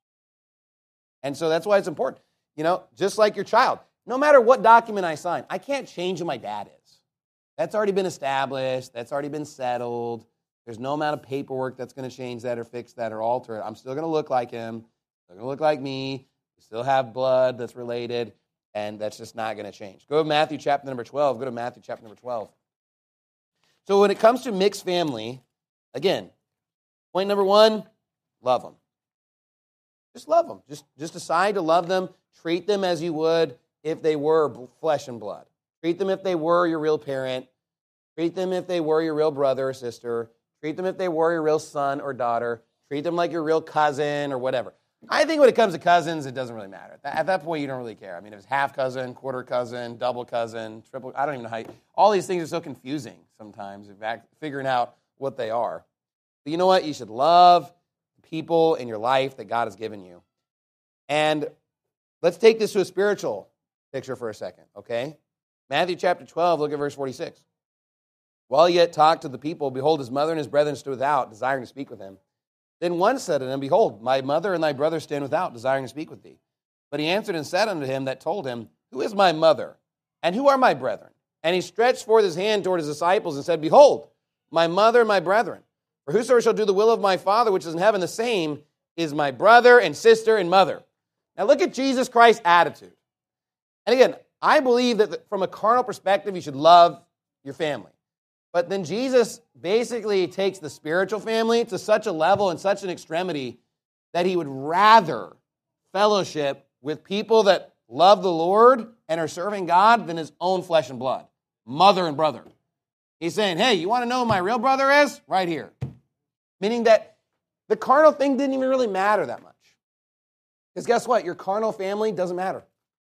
And so that's why it's important. Just like your child, no matter what document I sign, I can't change who my dad is. That's already been established. That's already been settled. There's no amount of paperwork that's going to change that or fix that or alter it. I'm still going to look like him. Still going to look like me. We still have blood that's related, and that's just not going to change. Go to Matthew chapter number 12. Go to Matthew chapter number 12. So when it comes to mixed family, again, point number one, love them. Just love them. Just decide to love them. Treat them as you would if they were flesh and blood. Treat them if they were your real parent. Treat them if they were your real brother or sister. Treat them if they were your real son or daughter. Treat them like your real cousin or whatever. I think when it comes to cousins, it doesn't really matter. At that point, you don't really care. I mean, if it's half cousin, quarter cousin, double cousin, triple, I don't even know how all these things are so confusing sometimes, figuring out what they are. But you know what? You should love people in your life that God has given you. And let's take this to a spiritual picture for a second, okay? Matthew chapter 12, look at verse 46. While he yet talked to the people, behold, his mother and his brethren stood without, desiring to speak with him. Then one said unto him, Behold, my mother and thy brother stand without, desiring to speak with thee. But he answered and said unto him that told him, Who is my mother, and who are my brethren? And he stretched forth his hand toward his disciples and said, Behold, my mother and my brethren. For whosoever shall do the will of my Father which is in heaven, the same is my brother and sister and mother. Now look at Jesus Christ's attitude. And again, I believe that from a carnal perspective, you should love your family. But then Jesus basically takes the spiritual family to such a level and such an extremity that he would rather fellowship with people that love the Lord and are serving God than his own flesh and blood, mother and brother. He's saying, hey, you want to know who my real brother is? Right here. Meaning that the carnal thing didn't even really matter that much. Because guess what? Your carnal family doesn't matter.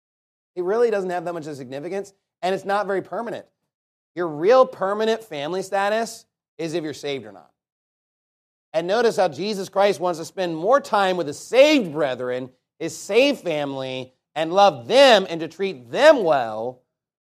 It really doesn't have that much of significance, and it's not very permanent. Your real permanent family status is if you're saved or not. And notice how Jesus Christ wants to spend more time with his saved brethren, his saved family, and love them and to treat them well,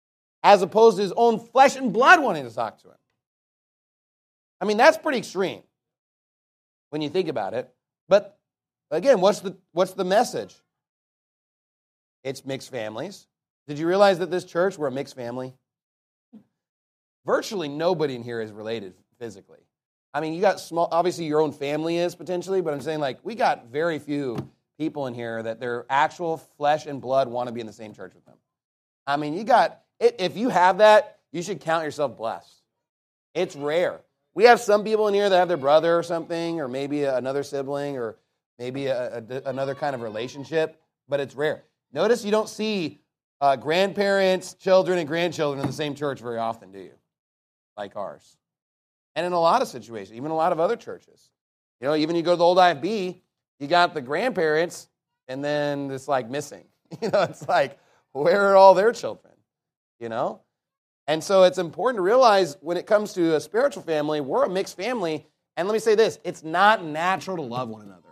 as opposed to his own flesh and blood wanting to talk to him. I mean, that's pretty extreme when you think about it. But Again, what's the message? It's mixed families. Did you realize that this church, we're a mixed family? Virtually nobody in here is related physically. I mean, you got small, obviously your own family is potentially, but I'm saying like we got very few people in here that their actual flesh and blood want to be in the same church with them. I mean, if you have that, you should count yourself blessed. It's rare. We have some people in here that have their brother or something, or maybe another sibling, or maybe another kind of relationship, but it's rare. Notice you don't see grandparents, children, and grandchildren in the same church very often, do you? Like ours. And in a lot of situations, even a lot of other churches. Even you go to the old IFB, you got the grandparents, and then it's like missing. It's like, where are all their children? And so it's important to realize when it comes to a spiritual family, we're a mixed family. And let me say this, it's not natural to love one another.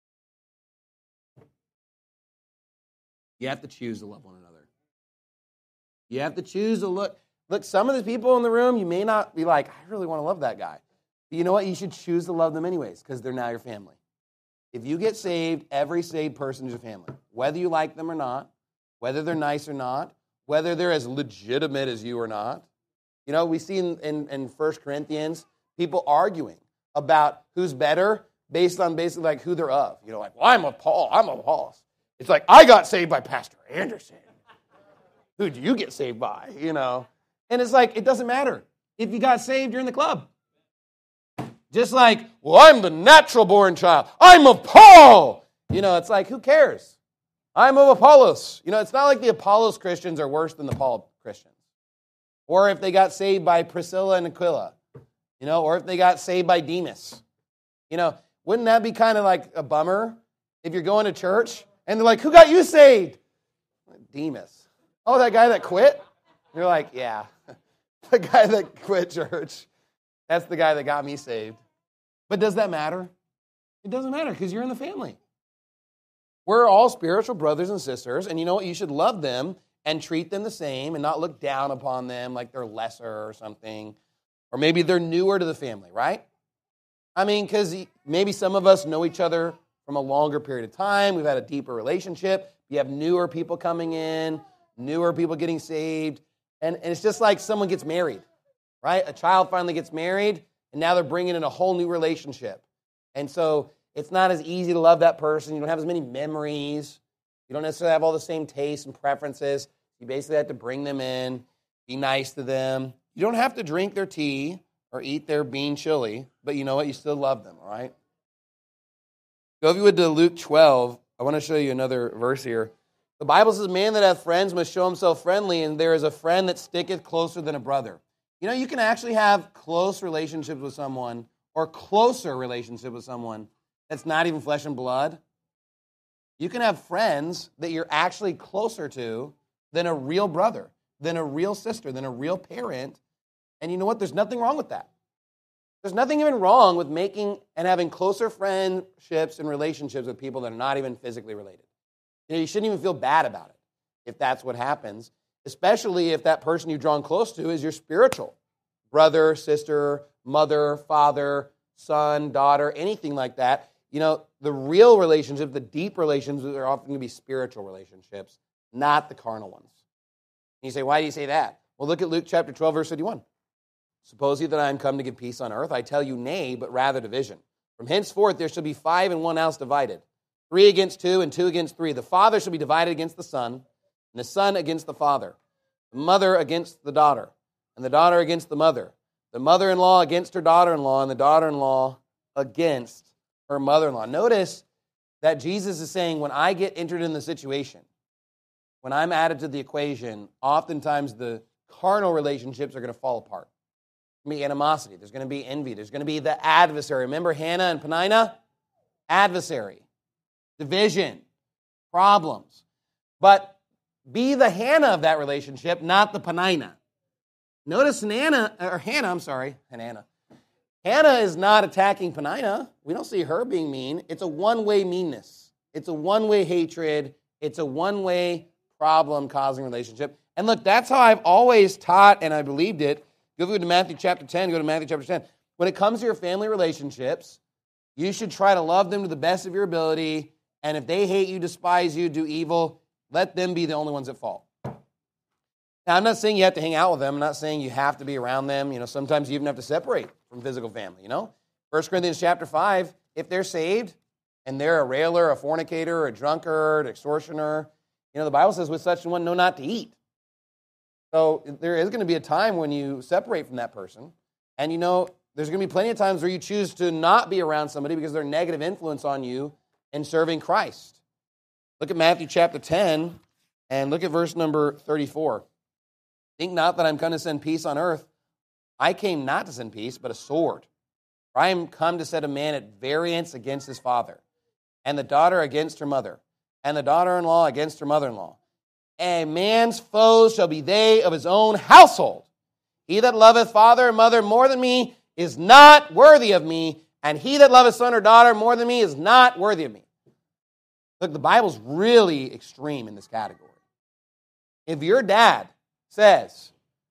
You have to choose to love one another. You have to choose to look. Look, some of the people in the room, you may not be like, I really want to love that guy. But you know what? You should choose to love them anyways, because they're now your family. If you get saved, every saved person is your family. Whether you like them or not, whether they're nice or not, whether they're as legitimate as you or not. We see in 1 Corinthians, people arguing about who's better based on basically like who they're of. Like, well, I'm of Paul, I'm of Apollos. It's like, I got saved by Pastor Anderson. Who do you get saved by? And it's like, it doesn't matter. If you got saved, you're in the club. Just like, well, I'm the natural-born child. I'm of Paul. It's like, who cares? I'm of Apollos. It's not like the Apollos Christians are worse than the Paul Christians. Or if they got saved by Priscilla and Aquila. Or if they got saved by Demas. Wouldn't that be kind of like a bummer if you're going to church and they're like, who got you saved? Demas. Oh, that guy that quit? You're like, yeah. The guy that quit church. That's the guy that got me saved. But does that matter? It doesn't matter because you're in the family. We're all spiritual brothers and sisters, and you know what? You should love them and treat them the same and not look down upon them like they're lesser or something. Or maybe they're newer to the family, right? I mean, because maybe some of us know each other from a longer period of time. We've had a deeper relationship. You have newer people coming in, newer people getting saved. And it's just like someone gets married, right? A child finally gets married, and now they're bringing in a whole new relationship. And so it's not as easy to love that person. You don't have as many memories. You don't necessarily have all the same tastes and preferences. You basically have to bring them in, be nice to them. You don't have to drink their tea or eat their bean chili, but you know what? You still love them, all right? Go if you would to Luke 12. I want to show you another verse here. The Bible says, man that hath friends must show himself friendly, and there is a friend that sticketh closer than a brother. You can actually have close relationships with someone or closer relationship with someone that's not even flesh and blood. You can have friends that you're actually closer to than a real brother, than a real sister, than a real parent. And you know what? There's nothing wrong with that. There's nothing even wrong with making and having closer friendships and relationships with people that are not even physically related. You shouldn't even feel bad about it if that's what happens, especially if that person you've drawn close to is your spiritual brother, sister, mother, father, son, daughter, anything like that. The real relationships, the deep relationships are often going to be spiritual relationships, not the carnal ones. And you say, why do you say that? Well, look at Luke chapter 12, verse 51. Suppose ye that I am come to give peace on earth? I tell you, nay, but rather division. From henceforth there shall be 5 in one house divided, 3 against 2 and 2 against 3. The father shall be divided against the son, and the son against the father, the mother against the daughter, and the daughter against the mother-in-law against her daughter-in-law, and the daughter-in-law against her mother-in-law. Notice that Jesus is saying, when I get entered in the situation, when I'm added to the equation, oftentimes the carnal relationships are going to fall apart. There's going to be animosity. There's going to be envy. There's going to be the adversary. Remember Hannah and Peninnah? Adversary. Division. Problems. But be the Hannah of that relationship, not the Peninnah. Notice Hannah. Hannah is not attacking Peninnah. We don't see her being mean. It's a one-way meanness. It's a one-way hatred. It's a one-way problem-causing relationship. And look, that's how I've always taught, and I believed it. Go to Matthew chapter 10. Go to Matthew chapter 10. When it comes to your family relationships, You should try to love them to the best of your ability, and if they hate you, despise you, do evil, let them be the only ones at fault. Now, I'm not saying you have to hang out with them. I'm not saying you have to be around them. Sometimes you even have to separate from physical family, 1 Corinthians chapter 5, if they're saved and they're a railer, a fornicator, a drunkard, extortioner, the Bible says with such a one, know not to eat. So there is going to be a time when you separate from that person. And there's going to be plenty of times where you choose to not be around somebody because they're a negative influence on you in serving Christ. Look at Matthew chapter 10 and look at verse number 34. Think not that I'm come to send peace on earth. I came not to send peace, but a sword. For I am come to set a man at variance against his father, and the daughter against her mother, and the daughter-in-law against her mother-in-law. A man's foes shall be they of his own household. He that loveth father and mother more than me is not worthy of me, and he that loveth son or daughter more than me is not worthy of me. Look, the Bible's really extreme in this category. If your dad says,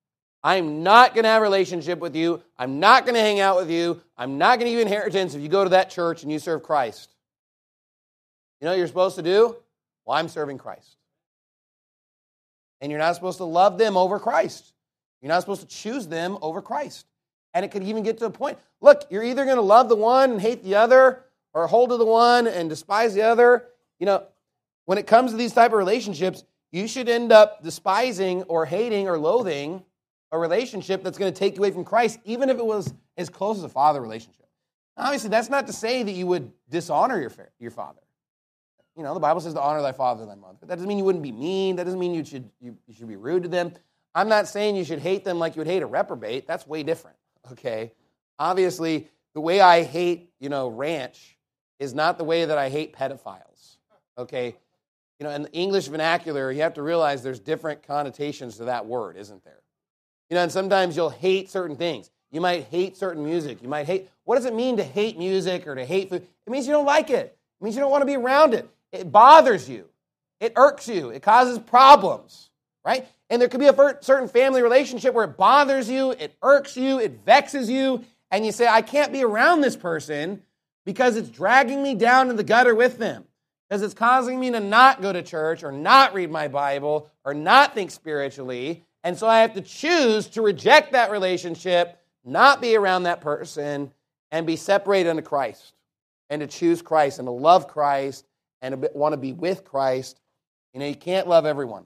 I'm not going to have a relationship with you, I'm not going to hang out with you, I'm not going to give you inheritance if you go to that church and you serve Christ. You know what you're supposed to do? Well, I'm serving Christ. And you're not supposed to love them over Christ. You're not supposed to choose them over Christ. And it could even get to a point, look, you're either going to love the one and hate the other, or hold to the one and despise the other. When it comes to these type of relationships, you should end up despising or hating or loathing a relationship that's going to take you away from Christ, even if it was as close as a father relationship. Now, obviously, that's not to say that you would dishonor your father. The Bible says to honor thy father and thy mother. That doesn't mean you wouldn't be mean. That doesn't mean you should be rude to them. I'm not saying you should hate them like you would hate a reprobate. That's way different, okay? Obviously, the way I hate, ranch is not the way that I hate pedophiles, okay? In the English vernacular, you have to realize there's different connotations to that word, isn't there? And sometimes you'll hate certain things. You might hate certain music. You might hate, what does it mean to hate music or to hate food? It means you don't like it. It means you don't want to be around it. It bothers you. It irks you. It causes problems, right? And there could be a certain family relationship where it bothers you, it irks you, it vexes you, and you say, I can't be around this person because it's dragging me down in the gutter with them, because it's causing me to not go to church or not read my Bible or not think spiritually, and so I have to choose to reject that relationship, not be around that person, and be separated unto Christ, and to choose Christ, and to love Christ, and to want to be with Christ. You can't love everyone.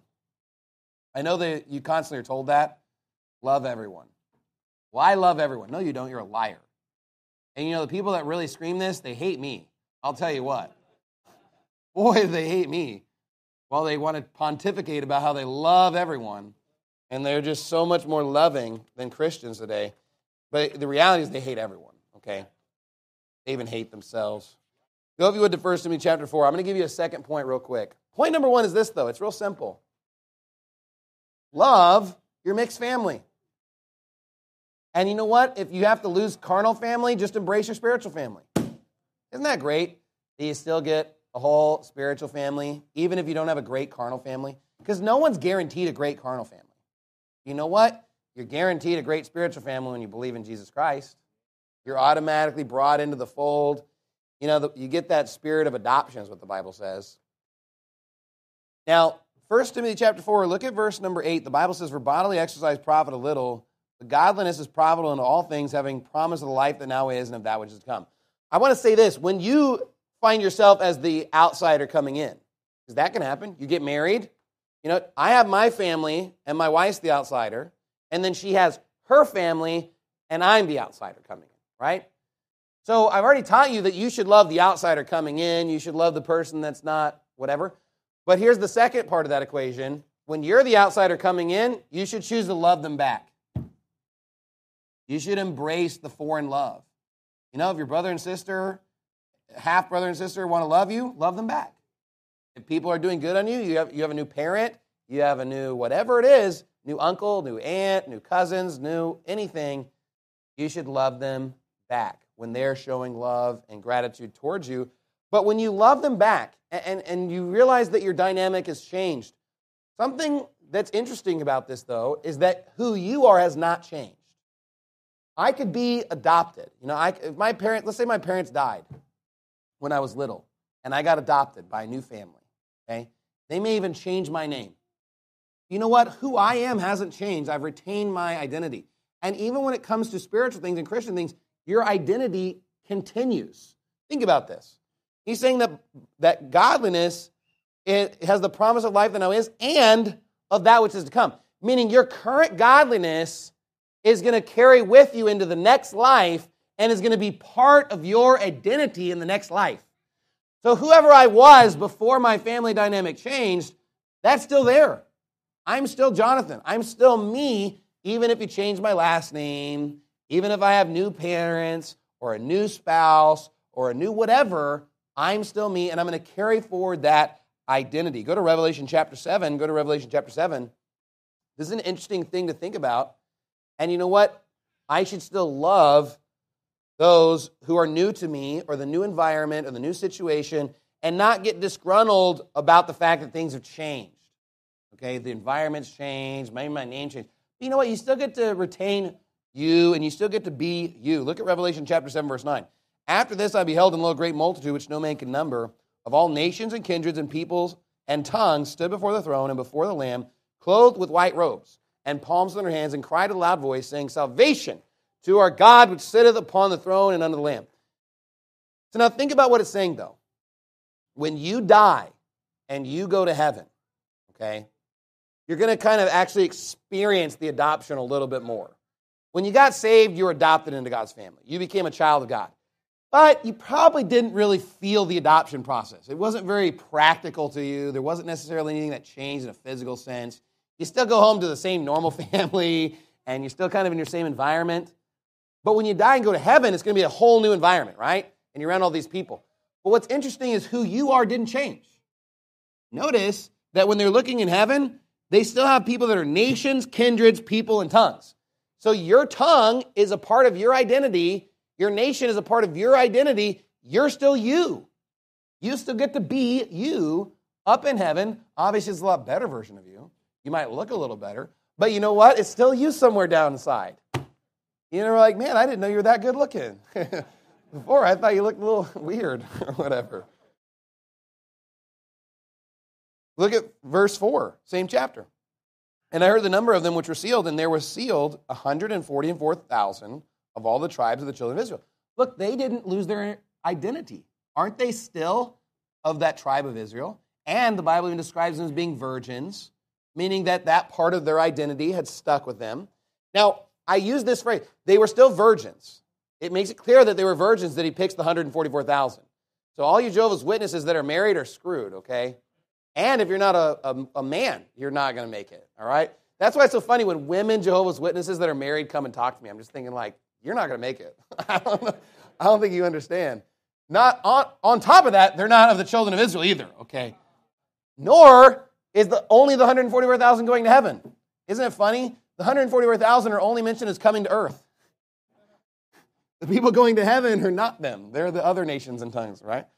I know that you constantly are told that. Love everyone. Well, I love everyone. No, you don't. You're a liar. And the people that really scream this, they hate me. I'll tell you what. Boy, do they hate me. Well, they want to pontificate about how they love everyone, and they're just so much more loving than Christians today. But the reality is they hate everyone, okay? They even hate themselves. Go, if you would, to 1 Timothy chapter 4. I'm going to give you a second point real quick. Point number one is this, though. It's real simple. Love your mixed family. And you know what? If you have to lose carnal family, just embrace your spiritual family. Isn't that great? Do you still get a whole spiritual family, even if you don't have a great carnal family? Because no one's guaranteed a great carnal family. You know what? You're guaranteed a great spiritual family when you believe in Jesus Christ. You're automatically brought into the fold. You get that spirit of adoption is what the Bible says. Now, 1 Timothy chapter 4, look at verse number 8. The Bible says, for bodily exercise profit a little, but godliness is profitable in all things, having promise of the life that now is and of that which is to come. I want to say this. When you find yourself as the outsider coming in, because that can happen. You get married. I have my family, and my wife's the outsider, and then she has her family, and I'm the outsider coming in, right? So I've already taught you that you should love the outsider coming in. You should love the person that's not whatever. But here's the second part of that equation. When you're the outsider coming in, you should choose to love them back. You should embrace the foreign love. If your brother and sister, half brother and sister want to love you, love them back. If people are doing good on you, you have a new parent, you have a new whatever it is, new uncle, new aunt, new cousins, new anything, you should love them back when they're showing love and gratitude towards you. But when you love them back and you realize that your dynamic has changed, something that's interesting about this, though, is that who you are has not changed. I could be adopted. If let's say my parents died, when I was little, and I got adopted by a new family, okay? They may even change my name. You know what? Who I am hasn't changed. I've retained my identity. And even when it comes to spiritual things and Christian things, your identity continues. Think about this. He's saying that godliness, it has the promise of life that now is and of that which is to come. Meaning your current godliness is going to carry with you into the next life and is going to be part of your identity in the next life. So whoever I was before my family dynamic changed, that's still there. I'm still Jonathan. I'm still me, even if you change my last name, even if I have new parents or a new spouse or a new whatever, I'm still me, and I'm going to carry forward that identity. Go to Revelation chapter 7. Go to Revelation chapter 7. This is an interesting thing to think about. And you know what? I should still love those who are new to me or the new environment or the new situation and not get disgruntled about the fact that things have changed. Okay, the environment's changed, maybe my name changed. But you know what? You still get to retain you and you still get to be you. Look at Revelation chapter 7, verse 9. After this I beheld, and lo, a great multitude, which no man can number, of all nations and kindreds and peoples and tongues, stood before the throne and before the Lamb, clothed with white robes and palms in their hands, and cried with a loud voice, saying, Salvation to our God, which sitteth upon the throne and unto the Lamb. So now think about what it's saying, though. When you die and you go to heaven, okay, you're going to kind of actually experience the adoption a little bit more. When you got saved, you were adopted into God's family. You became a child of God. But you probably didn't really feel the adoption process. It wasn't very practical to you. There wasn't necessarily anything that changed in a physical sense. You still go home to the same normal family, and you're still kind of in your same environment. But when you die and go to heaven, it's going to be a whole new environment, right? And you're around all these people. But what's interesting is who you are didn't change. Notice that when they're looking in heaven, they still have people that are nations, kindreds, people, and tongues. So your tongue is a part of your identity. Your nation is a part of your identity. You're still you. You still get to be you up in heaven. Obviously, it's a lot better version of you. You might look a little better. But you know what? It's still you somewhere down inside. You know, like, man, I didn't know you were that good looking. Before, I thought you looked a little weird or whatever. Look at verse 4, same chapter. And I heard the number of them which were sealed, and there were sealed 144,000 of all the tribes of the children of Israel. Look, they didn't lose their identity. Aren't they still of that tribe of Israel? And the Bible even describes them as being virgins, meaning that that part of their identity had stuck with them. Now, I use this phrase, they were still virgins. It makes it clear that they were virgins that he picks the 144,000. So all you Jehovah's Witnesses that are married are screwed, okay? And if you're not a man, you're not going to make it, all right? That's why it's so funny when women Jehovah's Witnesses that are married come and talk to me. I'm just thinking like, you're not going to make it. I don't think you understand. Not on top of that, they're not of the children of Israel either, okay? Nor is only the 144,000 going to heaven. Isn't it funny? The 144,000 are only mentioned as coming to earth. The people going to heaven are not them. They're the other nations and tongues, right?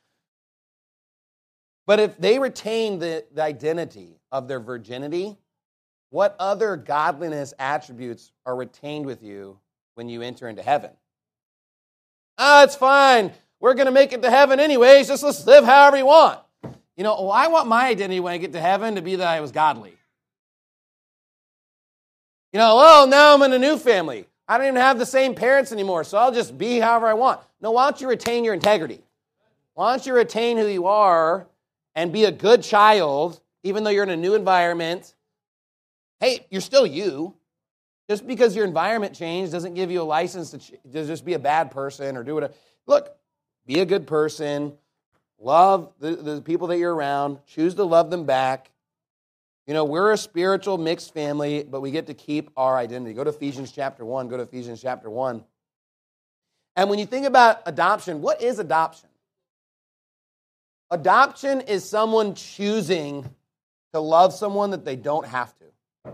But if they retain the identity of their virginity, what other godliness attributes are retained with you when you enter into heaven? It's fine. We're going to make it to heaven anyways. Just let's live however you want. You know, I want my identity when I get to heaven to be that I was godly. You know, well, now I'm in a new family. I don't even have the same parents anymore, so I'll just be however I want. No, why don't you retain your integrity? Why don't you retain who you are and be a good child, even though you're in a new environment? Hey, you're still you. Just because your environment changed doesn't give you a license to just be a bad person or do whatever. Look, be a good person. Love the people that you're around. Choose to love them back. You know, we're a spiritual mixed family, but we get to keep our identity. Go to Ephesians chapter 1. Go to Ephesians chapter 1. And when you think about adoption, what is adoption? Adoption is someone choosing to love someone that they don't have to.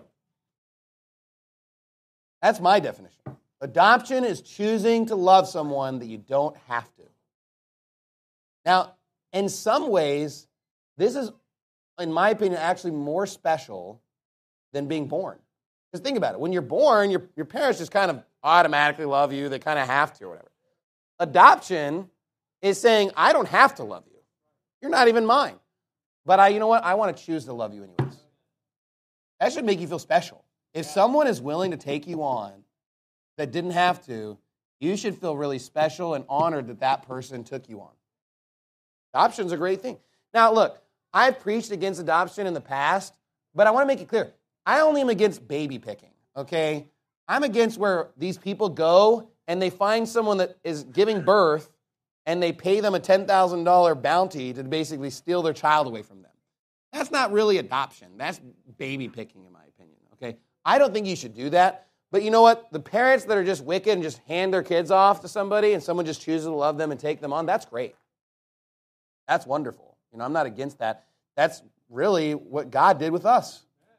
That's my definition. Adoption is choosing to love someone that you don't have to. Now, in some ways, this is, in my opinion, actually more special than being born. Because think about it. When you're born, your parents just kind of automatically love you. They kind of have to or whatever. Adoption is saying, I don't have to love you. You're not even mine. But you know what? I want to choose to love you anyways. That should make you feel special. If someone is willing to take you on that didn't have to, you should feel really special and honored that that person took you on. Adoption's a great thing. Now, look, I've preached against adoption in the past, but I want to make it clear. I only am against baby picking, okay? I'm against where these people go and they find someone that is giving birth and they pay them a $10,000 bounty to basically steal their child away from them. That's not really adoption. That's baby picking, in my opinion, okay? I don't think you should do that. But you know what? The parents that are just wicked and just hand their kids off to somebody and someone just chooses to love them and take them on, that's great. That's wonderful. You know, I'm not against that. That's really what God did with us.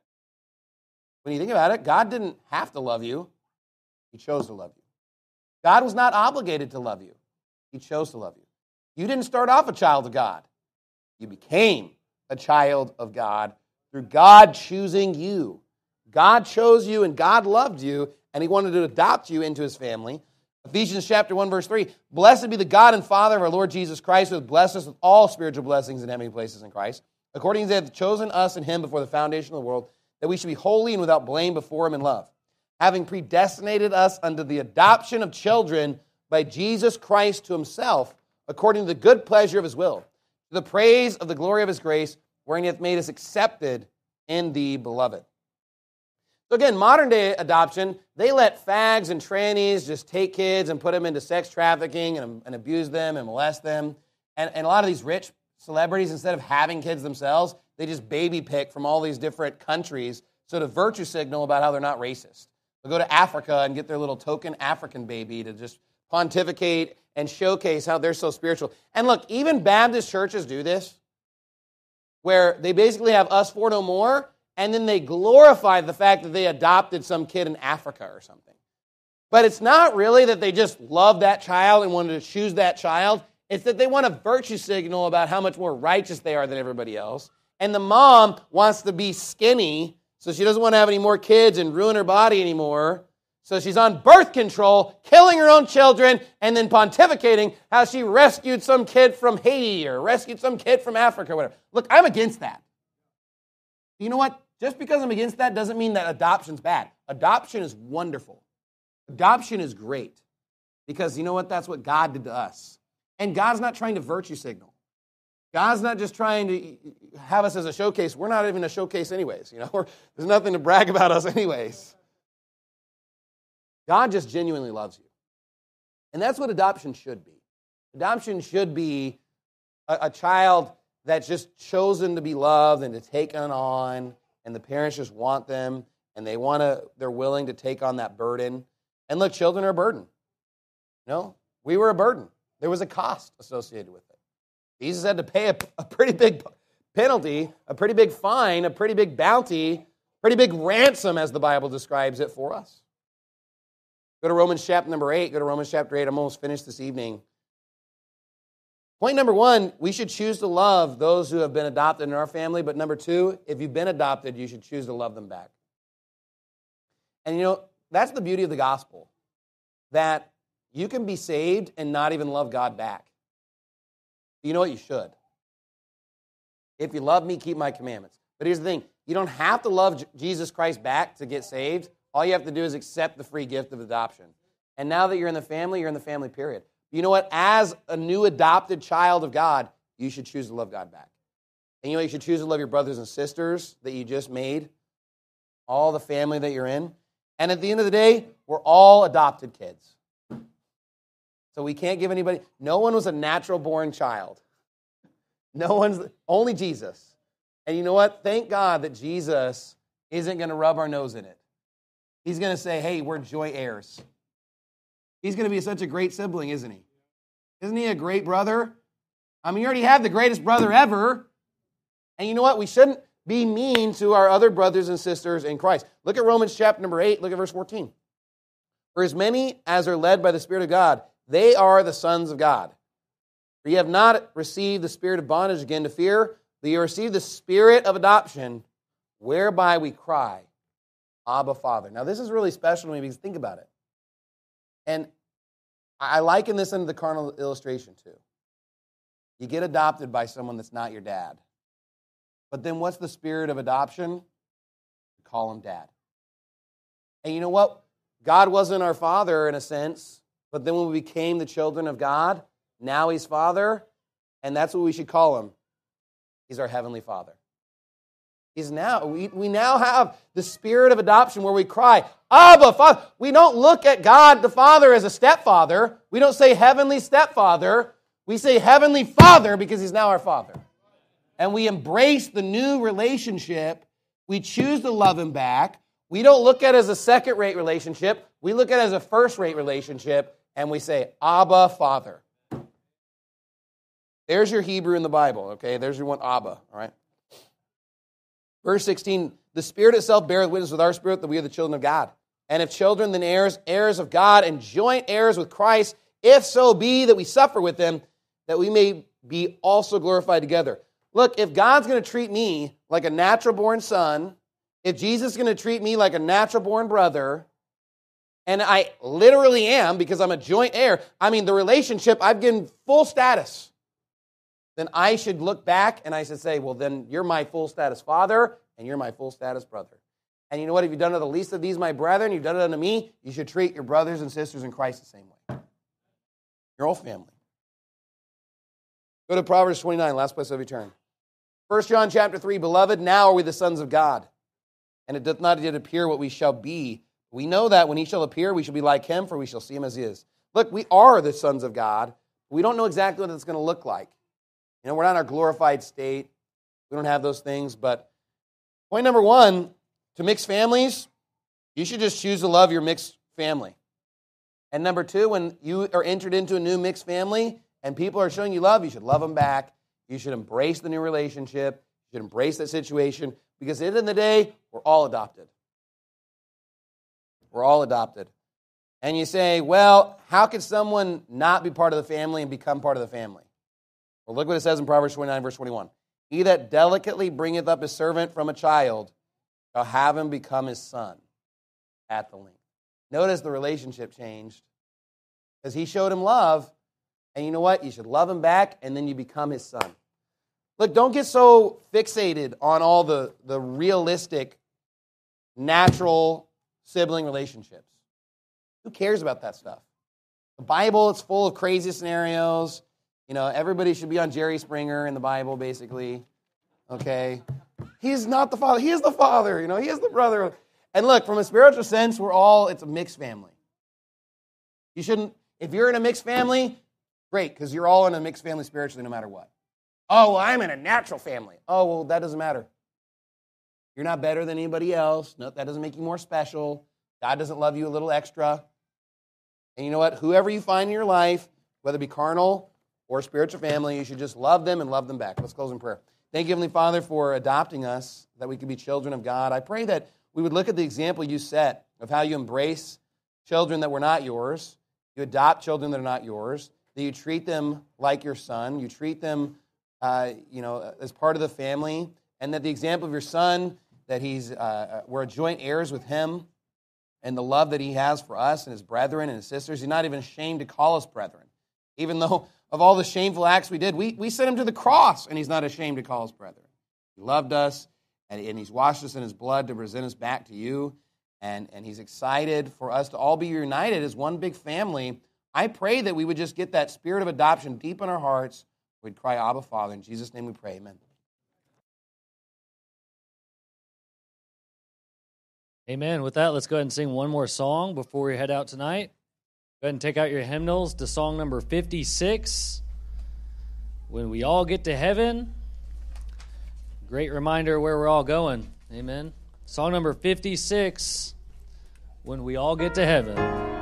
When you think about it, God didn't have to love you. He chose to love you. God was not obligated to love you. He chose to love you. You didn't start off a child of God. You became a child of God through God choosing you. God chose you and God loved you, and he wanted to adopt you into his family. Ephesians chapter 1, verse 3, blessed be the God and Father of our Lord Jesus Christ, who has blessed us with all spiritual blessings in heavenly places in Christ, according as he hath chosen us in him before the foundation of the world, that we should be holy and without blame before him in love, having predestinated us unto the adoption of children by Jesus Christ to himself, according to the good pleasure of his will, to the praise of the glory of his grace, wherein he hath made us accepted in the beloved. So again, modern day adoption, they let fags and trannies just take kids and put them into sex trafficking and abuse them and molest them. And a lot of these rich celebrities, instead of having kids themselves, they just baby pick from all these different countries so to virtue signal about how they're not racist. They'll go to Africa and get their little token African baby to just pontificate and showcase how they're so spiritual. And look, even Baptist churches do this, where they basically have us for no more, and then they glorify the fact that they adopted some kid in Africa or something. But it's not really that they just love that child and wanted to choose that child. It's that they want a virtue signal about how much more righteous they are than everybody else. And the mom wants to be skinny, so she doesn't want to have any more kids and ruin her body anymore. So she's on birth control, killing her own children, and then pontificating how she rescued some kid from Haiti or rescued some kid from Africa or whatever. Look, I'm against that. You know what? Just because I'm against that doesn't mean that adoption's bad. Adoption is wonderful. Adoption is great. Because you know what? That's what God did to us. And God's not trying to virtue signal. God's not just trying to have us as a showcase. We're not even a showcase anyways. You know, there's nothing to brag about us anyways. God just genuinely loves you. And that's what adoption should be. Adoption should be a child that's just chosen to be loved and to take on, and the parents just want them, and they're willing to take on that burden. And look, children are a burden. You know, we were a burden. There was a cost associated with it. Jesus had to pay a pretty big penalty, a pretty big fine, a pretty big bounty, pretty big ransom, as the Bible describes it for us. Go to Romans chapter number 8. Go to Romans chapter 8. I'm almost finished this evening. Point number 1, we should choose to love those who have been adopted in our family. But number 2, if you've been adopted, you should choose to love them back. And you know, that's the beauty of the gospel, that you can be saved and not even love God back. You know what? You should. If you love me, keep my commandments. But here's the thing. You don't have to love Jesus Christ back to get saved. All you have to do is accept the free gift of adoption. And now that you're in the family, period. You know what? As a new adopted child of God, you should choose to love God back. And you know, you should choose to love your brothers and sisters that you just made, all the family that you're in. And at the end of the day, we're all adopted kids. So we can't give anybody, no one was a natural born child. Only Jesus. And you know what? Thank God that Jesus isn't going to rub our nose in it. He's going to say, hey, we're joint heirs. He's going to be such a great sibling, isn't he? Isn't he a great brother? I mean, you already have the greatest brother ever. And you know what? We shouldn't be mean to our other brothers and sisters in Christ. Look at Romans chapter number 8. Look at verse 14. For as many as are led by the Spirit of God, they are the sons of God. For you have not received the spirit of bondage again to fear, but you received the spirit of adoption, whereby we cry, Abba, Father. Now, this is really special to me because think about it. And I liken this into the carnal illustration too. You get adopted by someone that's not your dad. But then what's the spirit of adoption? Call him dad. And you know what? God wasn't our father in a sense, but then when we became the children of God, now he's Father, and that's what we should call him. He's our Heavenly Father. We now have the spirit of adoption where we cry, Abba, Father. We don't look at God the Father as a stepfather. We don't say Heavenly Stepfather. We say Heavenly Father because he's now our Father. And we embrace the new relationship. We choose to love him back. We don't look at it as a second-rate relationship. We look at it as a first-rate relationship, and we say, Abba, Father. There's your Hebrew in the Bible, okay? There's your one, Abba, all right? Verse 16, the Spirit itself beareth witness with our spirit that we are the children of God. And if children, then heirs, heirs of God, and joint heirs with Christ, if so be that we suffer with him, that we may be also glorified together. Look, if God's going to treat me like a natural-born son, if Jesus is going to treat me like a natural-born brother, and I literally am because I'm a joint heir, I mean, the relationship, I've given full status, then I should look back and I should say, well, then you're my full status father and you're my full status brother. And you know what? If you've done it to the least of these, my brethren, you've done it unto me, you should treat your brothers and sisters in Christ the same way. Your whole family. Go to Proverbs 29, last place of your turn. 1 John chapter 3, beloved, now are we the sons of God, and it doth not yet appear what we shall be. We know that when he shall appear, we shall be like him, for we shall see him as he is. Look, we are the sons of God. We don't know exactly what it's going to look like. You know, we're not in our glorified state. We don't have those things. But point number one, to mixed families, you should just choose to love your mixed family. And number two, when you are entered into a new mixed family and people are showing you love, you should love them back. You should embrace the new relationship. You should embrace that situation because at the end of the day, we're all adopted. We're all adopted. And you say, well, how could someone not be part of the family and become part of the family? Well, look what it says in Proverbs 29, verse 21. He that delicately bringeth up his servant from a child shall have him become his son at the length. Notice the relationship changed because he showed him love. And you know what? You should love him back, and then you become his son. Look, don't get so fixated on all the realistic, natural sibling relationships. Who cares about that stuff? The Bible, it's full of crazy scenarios. You know, everybody should be on Jerry Springer in the Bible, basically. Okay? He's not the father. He is the father. You know, he is the brother. And look, from a spiritual sense, it's a mixed family. You shouldn't, if you're in a mixed family, great, because you're all in a mixed family spiritually no matter what. Oh, well, I'm in a natural family. Oh, well, that doesn't matter. You're not better than anybody else. No, that doesn't make you more special. God doesn't love you a little extra. And you know what? Whoever you find in your life, whether it be carnal or spiritual family, you should just love them and love them back. Let's close in prayer. Thank you, Heavenly Father, for adopting us, that we could be children of God. I pray that we would look at the example you set of how you embrace children that were not yours. You adopt children that are not yours. That you treat them like your son. You treat them, as part of the family. And that the example of your son, that we're joint heirs with him, and the love that he has for us and his brethren and his sisters. He's not even ashamed to call us brethren. Even though of all the shameful acts we did, we sent him to the cross, and he's not ashamed to call us brethren. He loved us, and he's washed us in his blood to present us back to you. And he's excited for us to all be united as one big family. I pray that we would just get that spirit of adoption deep in our hearts. We'd cry, Abba, Father. In Jesus' name we pray, amen. Amen. With that, let's go ahead and sing one more song before we head out tonight. Go ahead and take out your hymnals to song number 56, When We All Get to Heaven. Great reminder where we're all going. Amen. Song number 56, When We All Get to Heaven.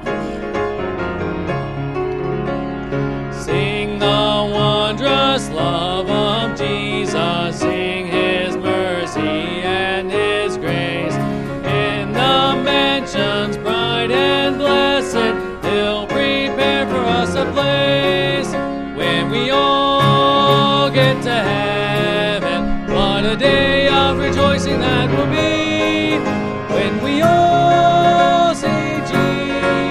Sing the wondrous love of Jesus, sing his mercy and his grace. In the mansions bright and blessed, he'll prepare for us a place. When we all get to heaven, what a day of rejoicing that will be. When we all see Jesus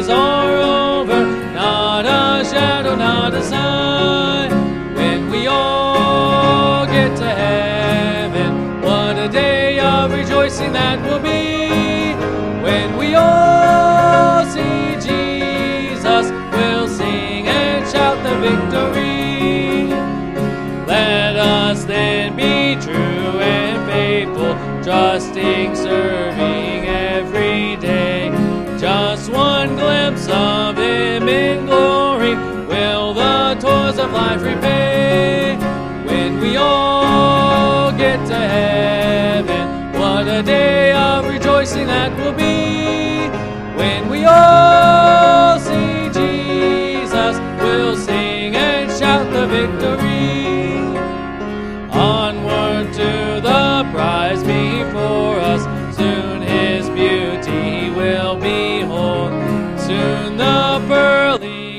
days are over, not a shadow, not a sign. When we all get to heaven, what a day of rejoicing that will be. When we all see Jesus, we'll sing and shout the victory. Let us then be true and faithful, trusting, serving every day. Just one glimpse of Him in glory will the toils of life repay. When we all get to heaven, what a day of rejoicing that will be. When we all see Jesus, we'll sing and shout the victory. Onward to the prize before us, soon His beauty will behold. Soon the pearly